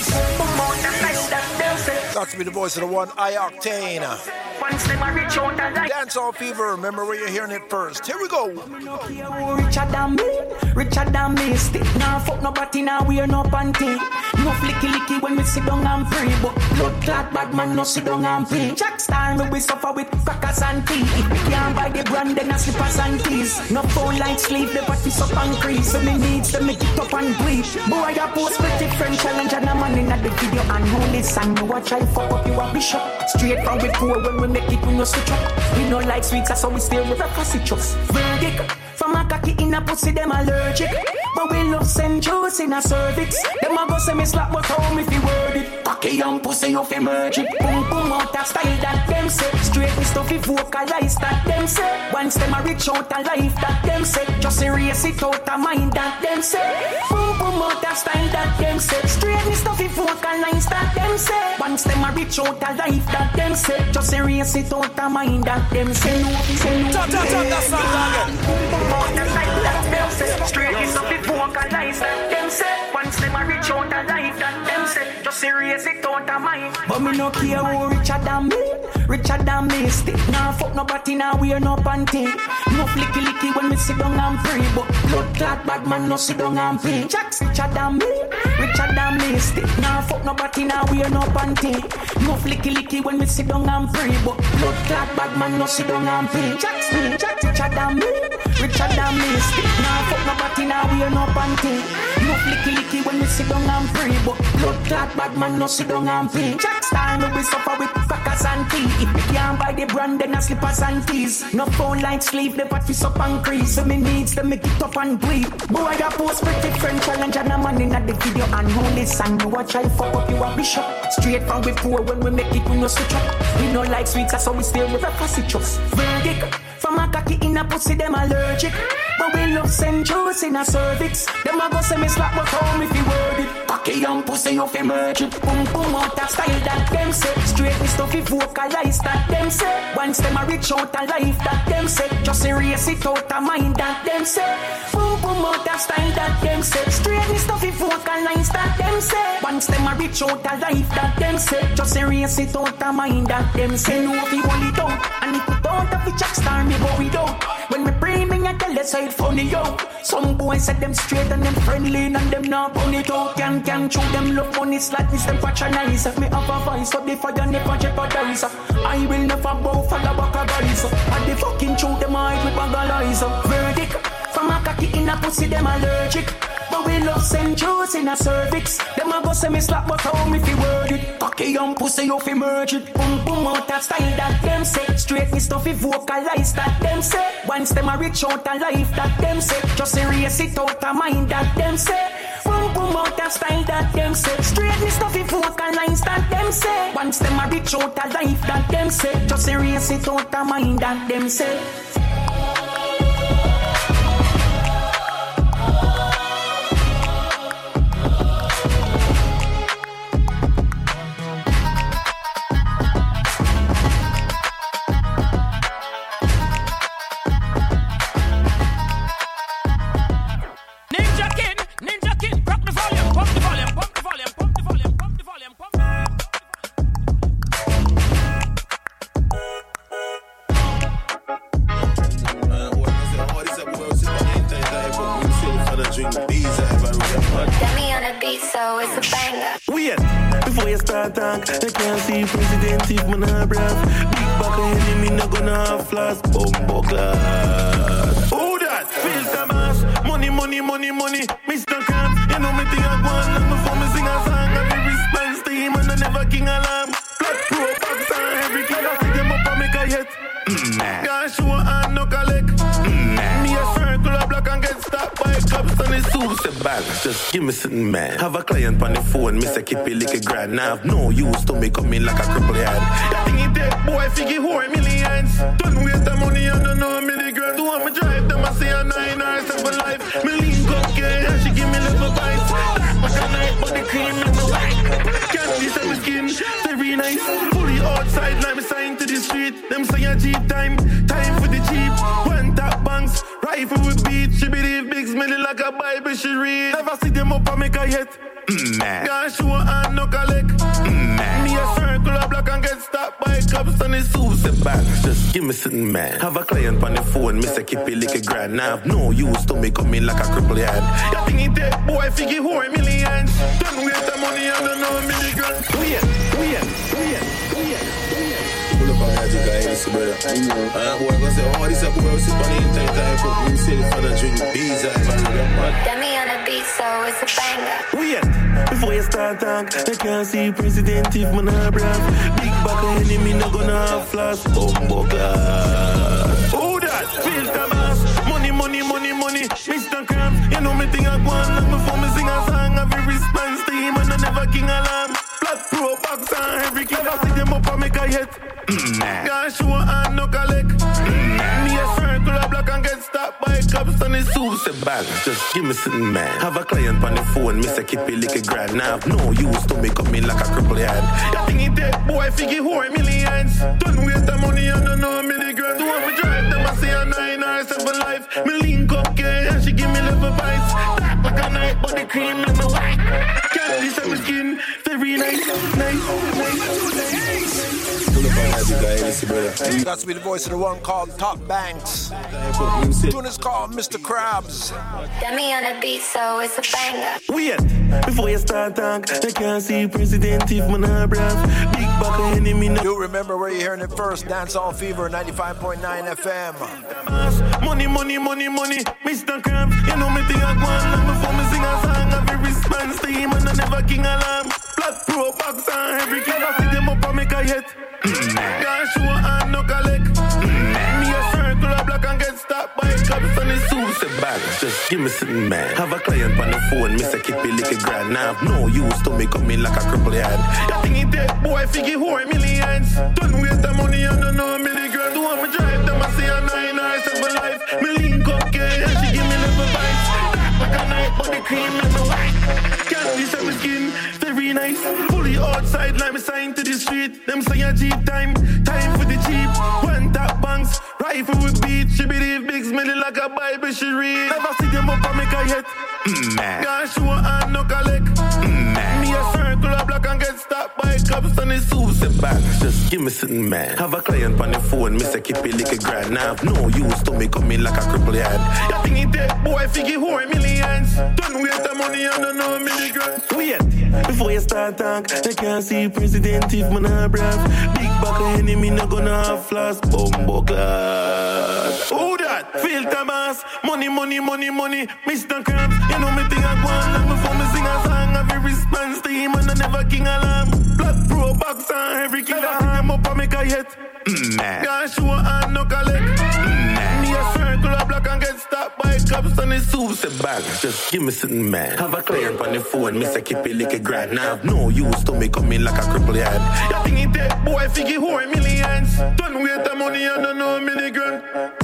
Got to be the voice of the one, I-Octane. Dancehall Fever, remember where you're hearing it first. Here we go. Richard and me, Richard and me. Stick now, fuck nobody now, we are no panty. No flicky licky when we sit down and pray. But blood clot bad man no sit down and pray. Jack style we suffer with crackers and tea. If we can't buy the brand then a slippers and tees. No phone like sleep, the party's up and crease. So me needs to make it up and breathe. Boy I post pretty friend challenge and a man in at the video and holy song. You watch I fuck up you a bishop. Straight from we poor when we make it we no switch up. We no like sweets so we still with a fussy chuss. Verdict. Verdict. From a cocky in a pussy, them allergic. But we love send juice in a cervix. Them a go say me slap but home if you word it. Cocky and pussy off emerging. Boom boom out a style that them say. Straight me stuffy vocalize that them say. Once them a reach out a life that them say. Just erase it out a mind that them say. Boom boom out a style that them say. Straight me stuffy vocalize that them say. Once them a reach out a life that them say. Just erase it out a mind that them say. No, say no. Talk, talk, talk, that song again. Straight is up before vocalize that them say. Once them a reach out a life that them say. Just erase it out of mind. But me no care who richer than me, richer than me. Stick now fuck nobody now wear no panty. No flicky licky when me sit down and pray. But blood clot bad man no sit down and pay. Jack's richer than me, richer than me. Stick now fuck nobody now wear no panty. No flicky licky when me sit down and pray. But blood clot bad man no sit down and pay. Jack's me, Jack's richer than me, richer than me. Stick now fuck nobody now wear no panty. No flicky licky when me sit down and pray. But blood clot bad man no sit down and pay. Jack's time we suffer with crackers and tea. If me can't buy the brand then I slippers and tees. No phone like sleeve, the patties up and crease. So me needs them make it up and breathe. Boy I post pretty friend challenge and a man in the video and who listen. You a try fuck up you a bishop. Straight from we poor when we make it we no switch up. We no like sweets that's how we stay with a fussy chucks. Verdict. From a cocky in a pussy them allergic. But we love send juice in a cervix. Them a go say me slap but home if you word it. Cocky and pussy off emerging. Boom boom out a style that them say. Straight me stuffy vocalize that them say. Once them a reach out a life that them say. Just erase it out a mind that them say. Boom boom out a style that them say. Straight me stuffy vocalize that them say. Once them a reach out a life that them say. Just erase it out a mind that them say. No if you hold it out. And if you don't have a jack star me go it out. When me pray me I tell you say it funny yo. Some boys say them straight and them friendly and them not funny talk. Can can show them love money slightly them patronize. If me have a voice so the fire never jeopardize. I will never bow for the back of guys. And the fucking show them hide with bagalizer. Verdict. From a cocky in a pussy them allergic. But we love send juice in a cervix. Them a go say me slap but home if you word it. Cocky and pussy off emerging. Boom boom out a style that them say. Straight me stuffy vocalize that them say. Once them a reach out a life that them say. Just erase it out a mind that them say. Boom boom out a style that them say. Straight me stuffy vocalize that them say. Once them a reach out a life that them say. Just erase it out a mind that them say. I can't see president if man a brass. Big back of enemy no gonna have flash. Bumbo class. Who that? Filter mass. Money, money, money, money. Mister Camp. You know me think I go on long before me sing a song. I be response to him and I never king alarm. Black pro, back down, everything I see them up and make a hit. Can't show and no collect. Me a circle of black and get stopped by cops and it's super bad. Just give me something, man. Have a client on the phone, me say keep it like a grand. Now have no use to me come in like a cripple head. That thing he take, boy, figure whore millions. Don't waste the money, I don't know me the girl. Do want me drive them, I say a nine or seven life. Me link up, girl, and she give me little bites. Like a night, but the cream in my white. Candy set my skin, very nice. Fully outside, now me sign to the street. Them say a Jeep time, time for the Jeep. One tap banks, rifle with beat. She believe big smelly like a Bible she read. Never see them up and make a hit. Mm-hmm. Can't show and no collect. Mm-hmm. Me a circle of black and get stopped by cops and it's super bad. Just give me something, man. Have a client on the phone, me say keep it like a grand. Now have no use to me come in like a cripple head. That thing he take, boy, figure whore millions. Don't waste the money, I don't know milligrams. Wait, wait, wait, wait. Pull up on magic guy, it's a brother. Uh, boy, gonna say, oh, this a boy, sit on the internet, I put me say for the drink, bees, I Get me on a beat, so it's a banger. Wait, before you start talk, I can't see president if man a brag. Big back of enemy, no gonna have flash. Bumbo class. Who that? Filter mass. Money show and no collect. Me a circle of black and get stopped by cops on his suit. Say balance, just give me something, man. Have a client on the phone, Mister Kippy lick a grand. Now have no use to make up me like a cripple hand. You think he dead, boy, figure whore millions. Don't waste the money, I don't know a milligram. Do want me drive them, I say a nine or seven life. Me link up, yeah, and she give me level bites. Dark like a night, but the cream in my white. Can't see some skin, very nice, nice, nice. That's me, the voice of the one called Top Banks. Tune is called Mister Krabs. Got me on the beat, so it's a banger. Wait, before you start talk, I can't see President if man a brass. Big back enemy. You remember where you're hearing it first? Dancehall Fever, ninety-five point nine F M. Money, money, money, money, Mister Krabs. You know me think I go on long before me sing a song. I be response to him and I never king alarm. Black pro box and every kid I see them up and make a hit. Can't show and no collect. Me a circle of black and get stopped by cops on his suit. Say balance, just give me something, man. Have a client on the phone, Mister Kippy lick a grand. Now have no use to make up me like a cripple hand. You think he dead, boy, figure whore millions. Don't waste the money, I don't know a milligram. Do want me drive them, I say a nine or seven life. Me link up, yeah, and she give me level bites. Dark like a night, but the cream in my white. Can't see some skin, very nice. Fully outside, like me sign to the street. Them say a Jeep time, time for the Jeep. One top banks, rifle with beat. She believe big smelling like a Bible she read. Never see them up and make a hit. Mm-hmm. Can't show and no collect. Mm-hmm. Me a circle of black and get stopped by cops on his suit. Say balance, just give me something, man. Have a client on the phone, Mister Kippy lick a grand. Now have no use to make up me like a cripple hand. You think he dead, boy, figure whore millions. Don't waste the money, I don't know a milligram. Wait, before you start talk, I can't see President if man a brass. Big back enemy, no gonna have flash. Bumbo class. Who that? Filter mass. Money, money, money, money. Mister Krabs, you know me think I go on long before me sing a song. Every response to him and I never king alarm. Black pro box and every king I see him up and make a hit. Mm-hmm. Can't show and no collect. Mm-hmm. Me a circle of black and get stopped by cops on his suit. Say balance, just give me something, man. Have a client on the phone, Mister Kippy lick a grand. Now have no use to make up me like a cripple hand. You think he dead, boy, figure whore millions. Don't waste the money, I don't know a milligram.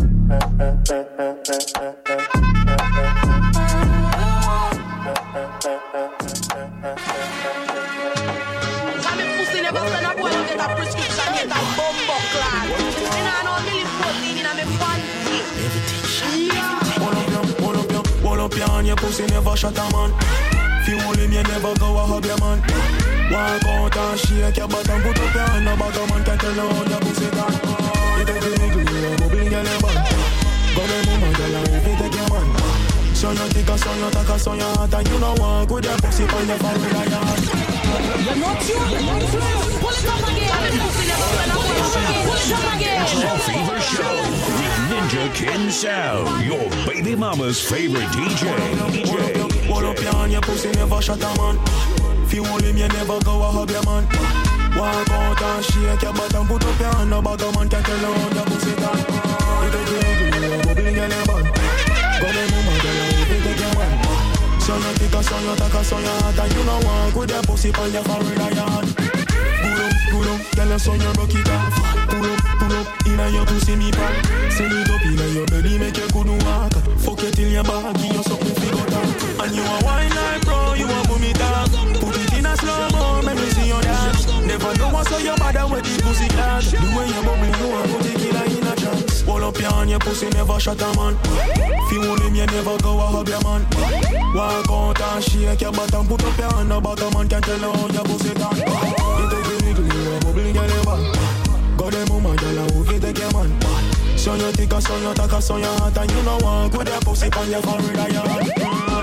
Up your hand, your pussy never shut a man. If you hold him, you never go a hug your man. Walk out and shake your butt and put up your hand. No bag of man can tell you how your pussy gone. You take the nigga, you a bubbling girl in band. Go the woman, tell her if you take your man. So you think a son, you take a son, your heart. And you know what, good your pussy on your fall with your hand. You're not sure, you're not sure. Pull it up again. Pull it up again. Dancehall Fever Show with Ninja Kin Sound, your baby mama's favorite D J. D J. Hold up your hand, your pussy never shut a man. If you hold him, you never go a hug your man. Walk out and shake your butt and put up your hand. No bag of man can tell you how your pussy gone. You take the nigga, you a bubbling girl in band. Go the woman, tell her if you take your man. So you take a son, you take a son, your heart. And you know what, good your pussy on your forehead and your hand. Pull up, pull up, tell her son you rock it off. Pull up, pull up, inna your pussy me pan. Send it up inna your belly, make you couldn't walk. Fuck you till your back, give you something to go down. And you a wine like bro, you a boom it up. Put it in a slow mo, make me see your dance. Never know what's on your body with the pussy clad. The way you bubble, you a put the killer in a trance. Hold up your hand, your pussy never shut a man. If you hold him, you never go a hug your man. Walk out and shake your butt and put up your hand. No bag of man can tell you how your pussy gone. You take the nigga, you a bubbling girl in band. Go the woman, tell her who you take your man. So you think a son, you take a son, your heart. And you know what, good your pussy on your forehead and your hand.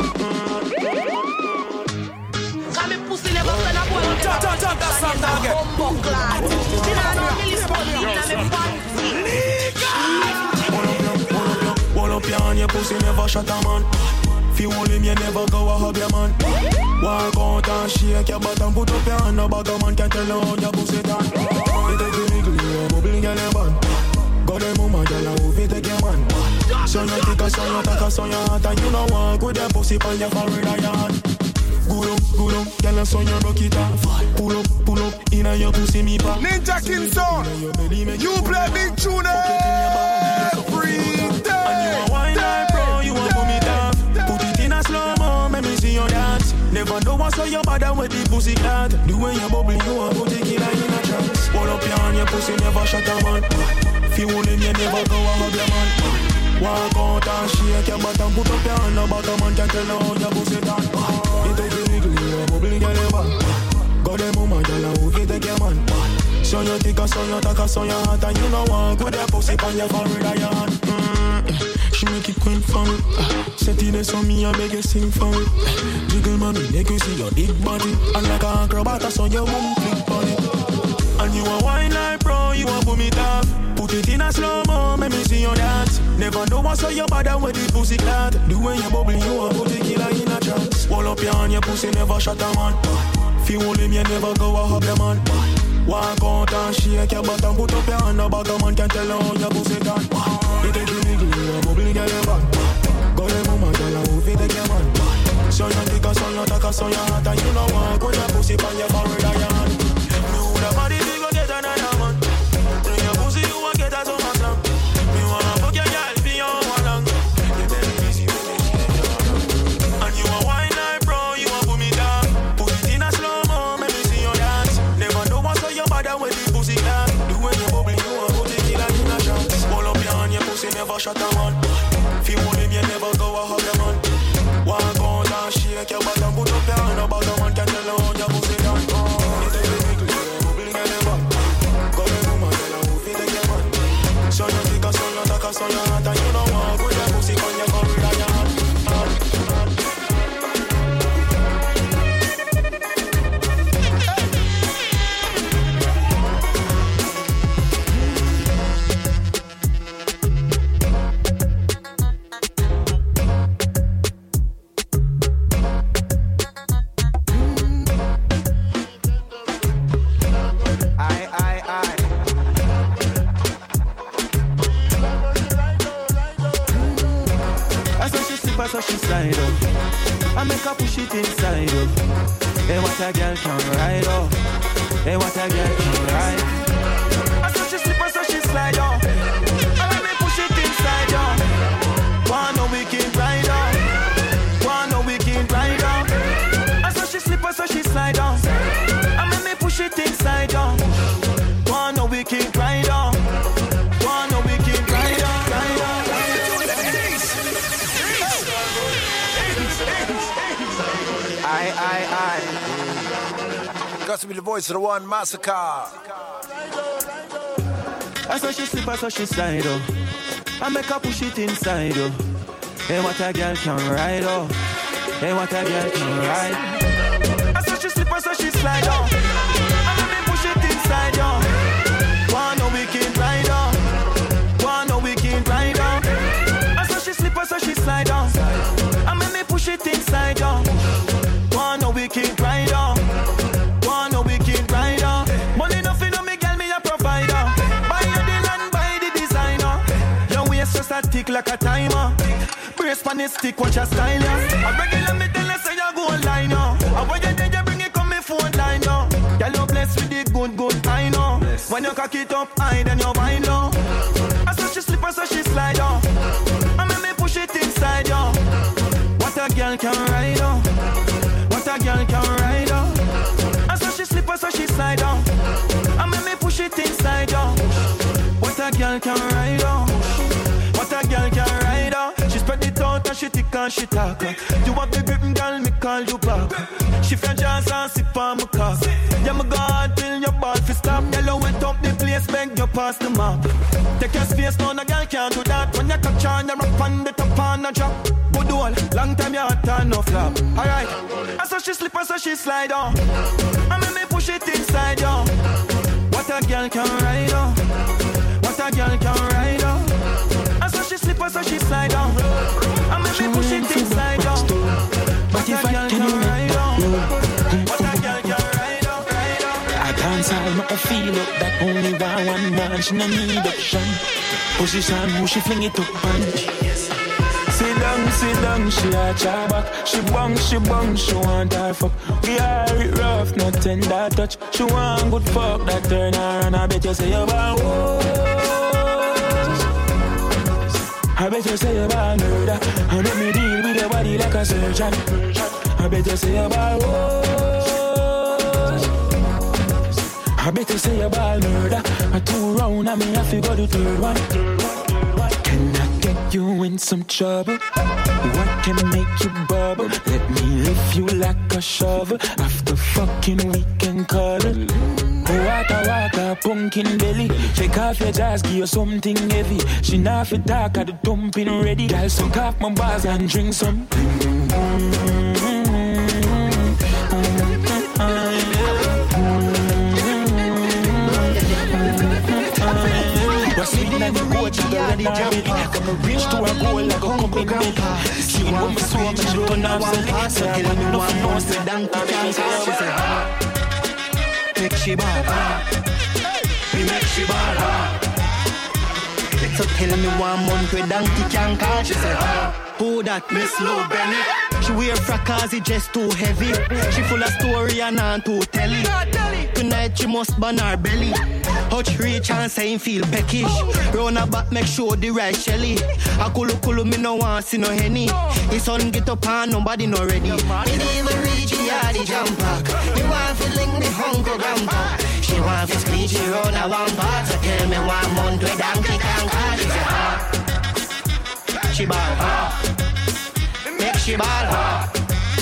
Come and pussy never send a boy. Talk, talk, talk that song down again. Bumbo clad. You know I'm really funny, I'm fancy. Hold up your hand, your pussy never shut a man. If you hold him, you never go a hug your man. Walk out and shake your butt and put up your hand. No bag of man can tell you how your pussy gone. You take the nigga, you a bubbling girl in band. Go the woman, tell her who you take your man. So you take a son, you take a son, your heart. And you know what, good your pussy on your forehead and your hand. Good up, good up, girl, I saw you rock it off. Pull up, pull up, inna your pussy me pop. Ninja King Sound, you play big tune every day. And you a wine like pro, you a boom it off. Put it in a slow mo, make me see your dance. Never know what's on your body with the pussy cat. The way you bubble, you a go take it like in a trance. Hold up your hand, your pussy never shut a man. Feel him, you never go a hug your man. Walk out and shake your butt and put up your hand. No bottom man can tell you how your pussy done. You take the wiggle, you a bubble, girl, you back. Go the mama, girl, I hope you take your man. So you think a so you talk a so you hot. And you know walk with your pussy on your forehead and your hand. Mm, she make it queen for me. uh, Set it there on me, I beg you sing for me. uh, Jiggle mommy, make you see your big body. And like a acrobat, so you won't click on it. And you a wine like pro, you a boom it up. Put it in a slow-mo, make me see your dance. Never know what's on your body with the pussy cat. The way you bubble, you a go take it like in a trance. Hold up your hand, your pussy never shut a man. Feel him, you never go a hug the man. Walk out and shake your butt and put up your hand. No bag a man can tell you how your pussy done. You take the niggle, you a bubble, girl, you back. Go the mama, girl, I hope you take your man. So you take a son, you take a son, you hot. And you know walk with your pussy on your forehead and your hand. Me woulda body big, go get another man. Bring your pussy, you won't get a so much long. Me wanna fuck your girl, be your one long. You better busy with me, and you a wine like bro, you a put me down. Put it in a slow-mo, make me see your dance. Never know what's on your body with the pussy cat. The way you bubble, you a go take it like in a trance. Hold up your hand, your pussy never shut a man. Feel him, you never go a hug the man. Walk out and shake your butt and put up your hand. No bag a man can tell you how your pussy done. You take the niggle, you a bubble, girl, you back. Go the woman, girl, I hope you take your man. So you take a son, you take a son, you hot. And you know walk with your pussy on your forehead and your hand. So she slide up, I make her push it inside up. Hey, what a girl can ride up. Hey, what a girl can ride. I saw she slip, I saw she slide up. I make me push it inside up. One no wicked ride up. One no wicked ride up. I saw she slip, I saw she slide up. I make me push it inside up. One no wicked ride up. One no wicked ride up. Ride up. I, I, I. Got to be the voice of the one, Massacre. I saw she slip, I saw she slide up. I make her push it inside up. Hey, what a girl can ride up. Hey, what a girl can ride. I saw she slip, I saw she slide up. I make me push it inside up. One no wicked ride up. One no wicked ride up. I saw she slip, I saw she slide up. I make me push it inside up. One no wicked rider, one no wicked rider. Money nothing on me, girl, me a provider. Buy your deal and buy the designer. Your waist just a tick like a timer. Brace pan it stick, watch your style, yeah. I regular me tell you say you go online, yo. I want you there, you bring it come me phone line, yo. Girl, you blessed with the good, good, I know. When you cock it up high, then you wind low. I saw she slip, I saw she slide, yo. I make me push it inside, yo. What a girl can ride, yo. What a girl can ride up. I saw she slip, I saw she slide up. I make me push it inside up. What a girl can ride up. What a girl can ride up. She spread it out and she tick and she talk. You have the grip, girl, me call you back. She feel jazz and sip on my cock. Yeah, my God, till your ball fi stop. Yellow went up the place, beg you pass the map. Take your space, no, no girl can't do that. When you catch on, you rock on the top and a drop. Good all, long time you hot and no flap. Alright, I saw she slip, I saw she slide on. I make me push it inside, yo. What a girl can ride on. What a girl can ride on. I saw she slip, I saw she slide on. I make me push it inside, yo. What a girl can ride on. What a girl can ride on. I dance all my feel up that only one one man. She no need option. Position, who she fling it up on. Sit down, Sit down, she a chat back. She bang, she bang, she want her fuck. We are it rough, not tender touch. She want good fuck, that turn her and I bet you say you bang. I bet you say you bang murder. And let me deal with your body like a surgeon. I bet you say you bang. I bet you say you bang murder. A two round and me have to go to third one. Can I get you in some trouble? What can make you bubble? Let me lift you like a shovel. After fucking we can cuddle. Waka waka, pumpkin belly. Shake off your jaws, give you something heavy. She not fit talk, at the dumping ready. Girl, suck off my bars and drink some. What's sweet and the coach, you don't know it. Gonna reach to a goal like a couple grandpa. See when me saw me, she don't have selling. So I want nothing more, say donkey can't. She say, make she ball, we make she ball. So tell me one month where donkey can't call. She say, who that? Miss Lou Bennett. She wear frackers, it just too heavy. She full of story and on to tell it. Tonight she must burn her belly. How she reach and say feel peckish. Round her back make sure the right shelly. A kulu kulu me no want see no henny. His son get up and nobody no ready. He even reach the yardy jump back. He want to link me hunko grandpa. She want to squeeze she round her one part. So tell me one month where donkey can call. She say ha. She ball ha. Make she ball ha.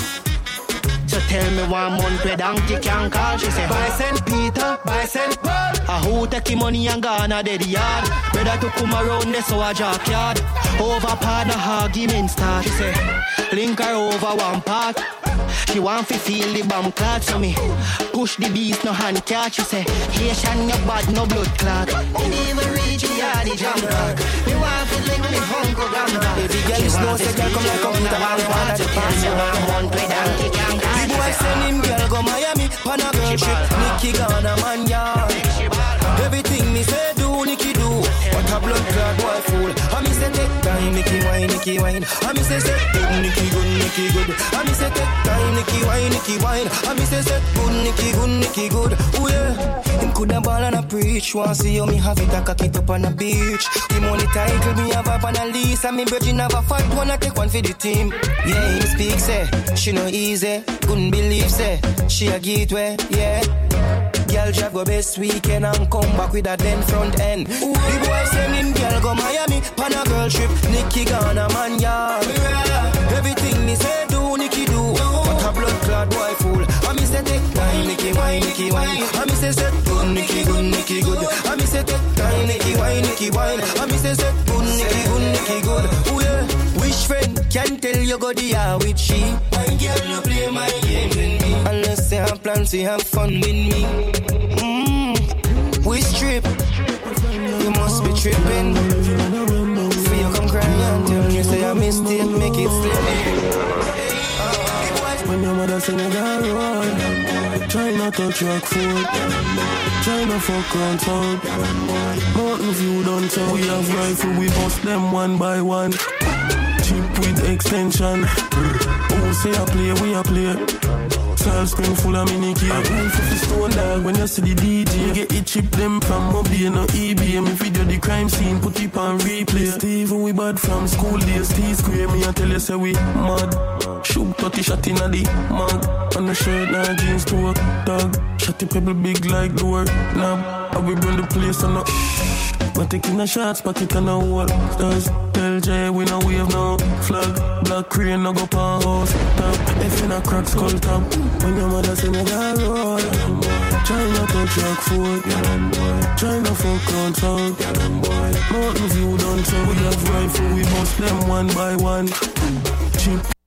So tell me one month where donkey can call. She say by Saint Peter, by Saint Paul. A who take him money and gone a dead yard. Better to come around there so a jack yard. Over partner argument start. She say link her over one part. She want to feel the bomb clot. So me push the beast no hand catch. She say Haitian your bad no blood clot. Didn't even reach the yard jump back. Me want to link me hunko gamba. Baby girl is no say girl come like come to one part. She tell me one month with donkey can call. The boy send him girl go Miami on a girl trip. Nicky gonna man yard. Everything me say do, Nicky do. What a blood clot boy fool. I me say take time, Nicky wine, Nicky wine. I me say say good, Nicky good, Nicky good. I me say take time, Nicky wine, Nicky wine. I me say say good, Nicky good, Nicky good. Oh yeah. Him coulda ball and a preach. Want see how me have it a cock it up on the beach. Him only title me have up on a lease. And me virgin have a fat one. I take one for the team. Yeah, him speak say she no easy. Couldn't believe say she a gateway. Yeah. Girl drive go best weekend and come back with a ten front end. Ooh, the boy send him girl go Miami pan a girl trip. Nicky gonna man yard. Everything me say do, Nicky do. What a blood clot boy fool. I me say take time, Nicky wine, Nicky wine. I me say say good, Nicky good, Nicky good. I me say take time, Nicky wine, Nicky wine. I me say say good, Nicky good, Nicky good. Ooh yeah. Which friend can tell you go the yard with she? My girl no play my game with me. Unless they have plans to have fun with me. Mmm, we strip. You must be tripping. For you come cry and tell me say I missed it, make it slip. When your mother say you got road, try not to track food, try not fuck around town. Mountain View don't tell. We have rifle, we bust them one by one. Cheap with extension. Oh, say I play, we a play. Salt screen full of mini key. I run for the stone dog when you see the D J. Get it chip them from Mobile, no E B. Me video the crime scene, put it on replay. Steven, we bad from school days. T-square, me I tell you say we mad. Shoot thirty shot in a the mug. On the shirt, now jeans to a dog. Shot the pebble big like door knob. I we run the place on the but taking a shots, pocket and a wall. Does tell Jay we no wave no flag. Black crane no go pan house top. If in a crack skull top. When your mother say me got roll. Try not to track food. Try not fuck on town. Mountain View don't tell. We have rifle, we bust them one by one. Cheap.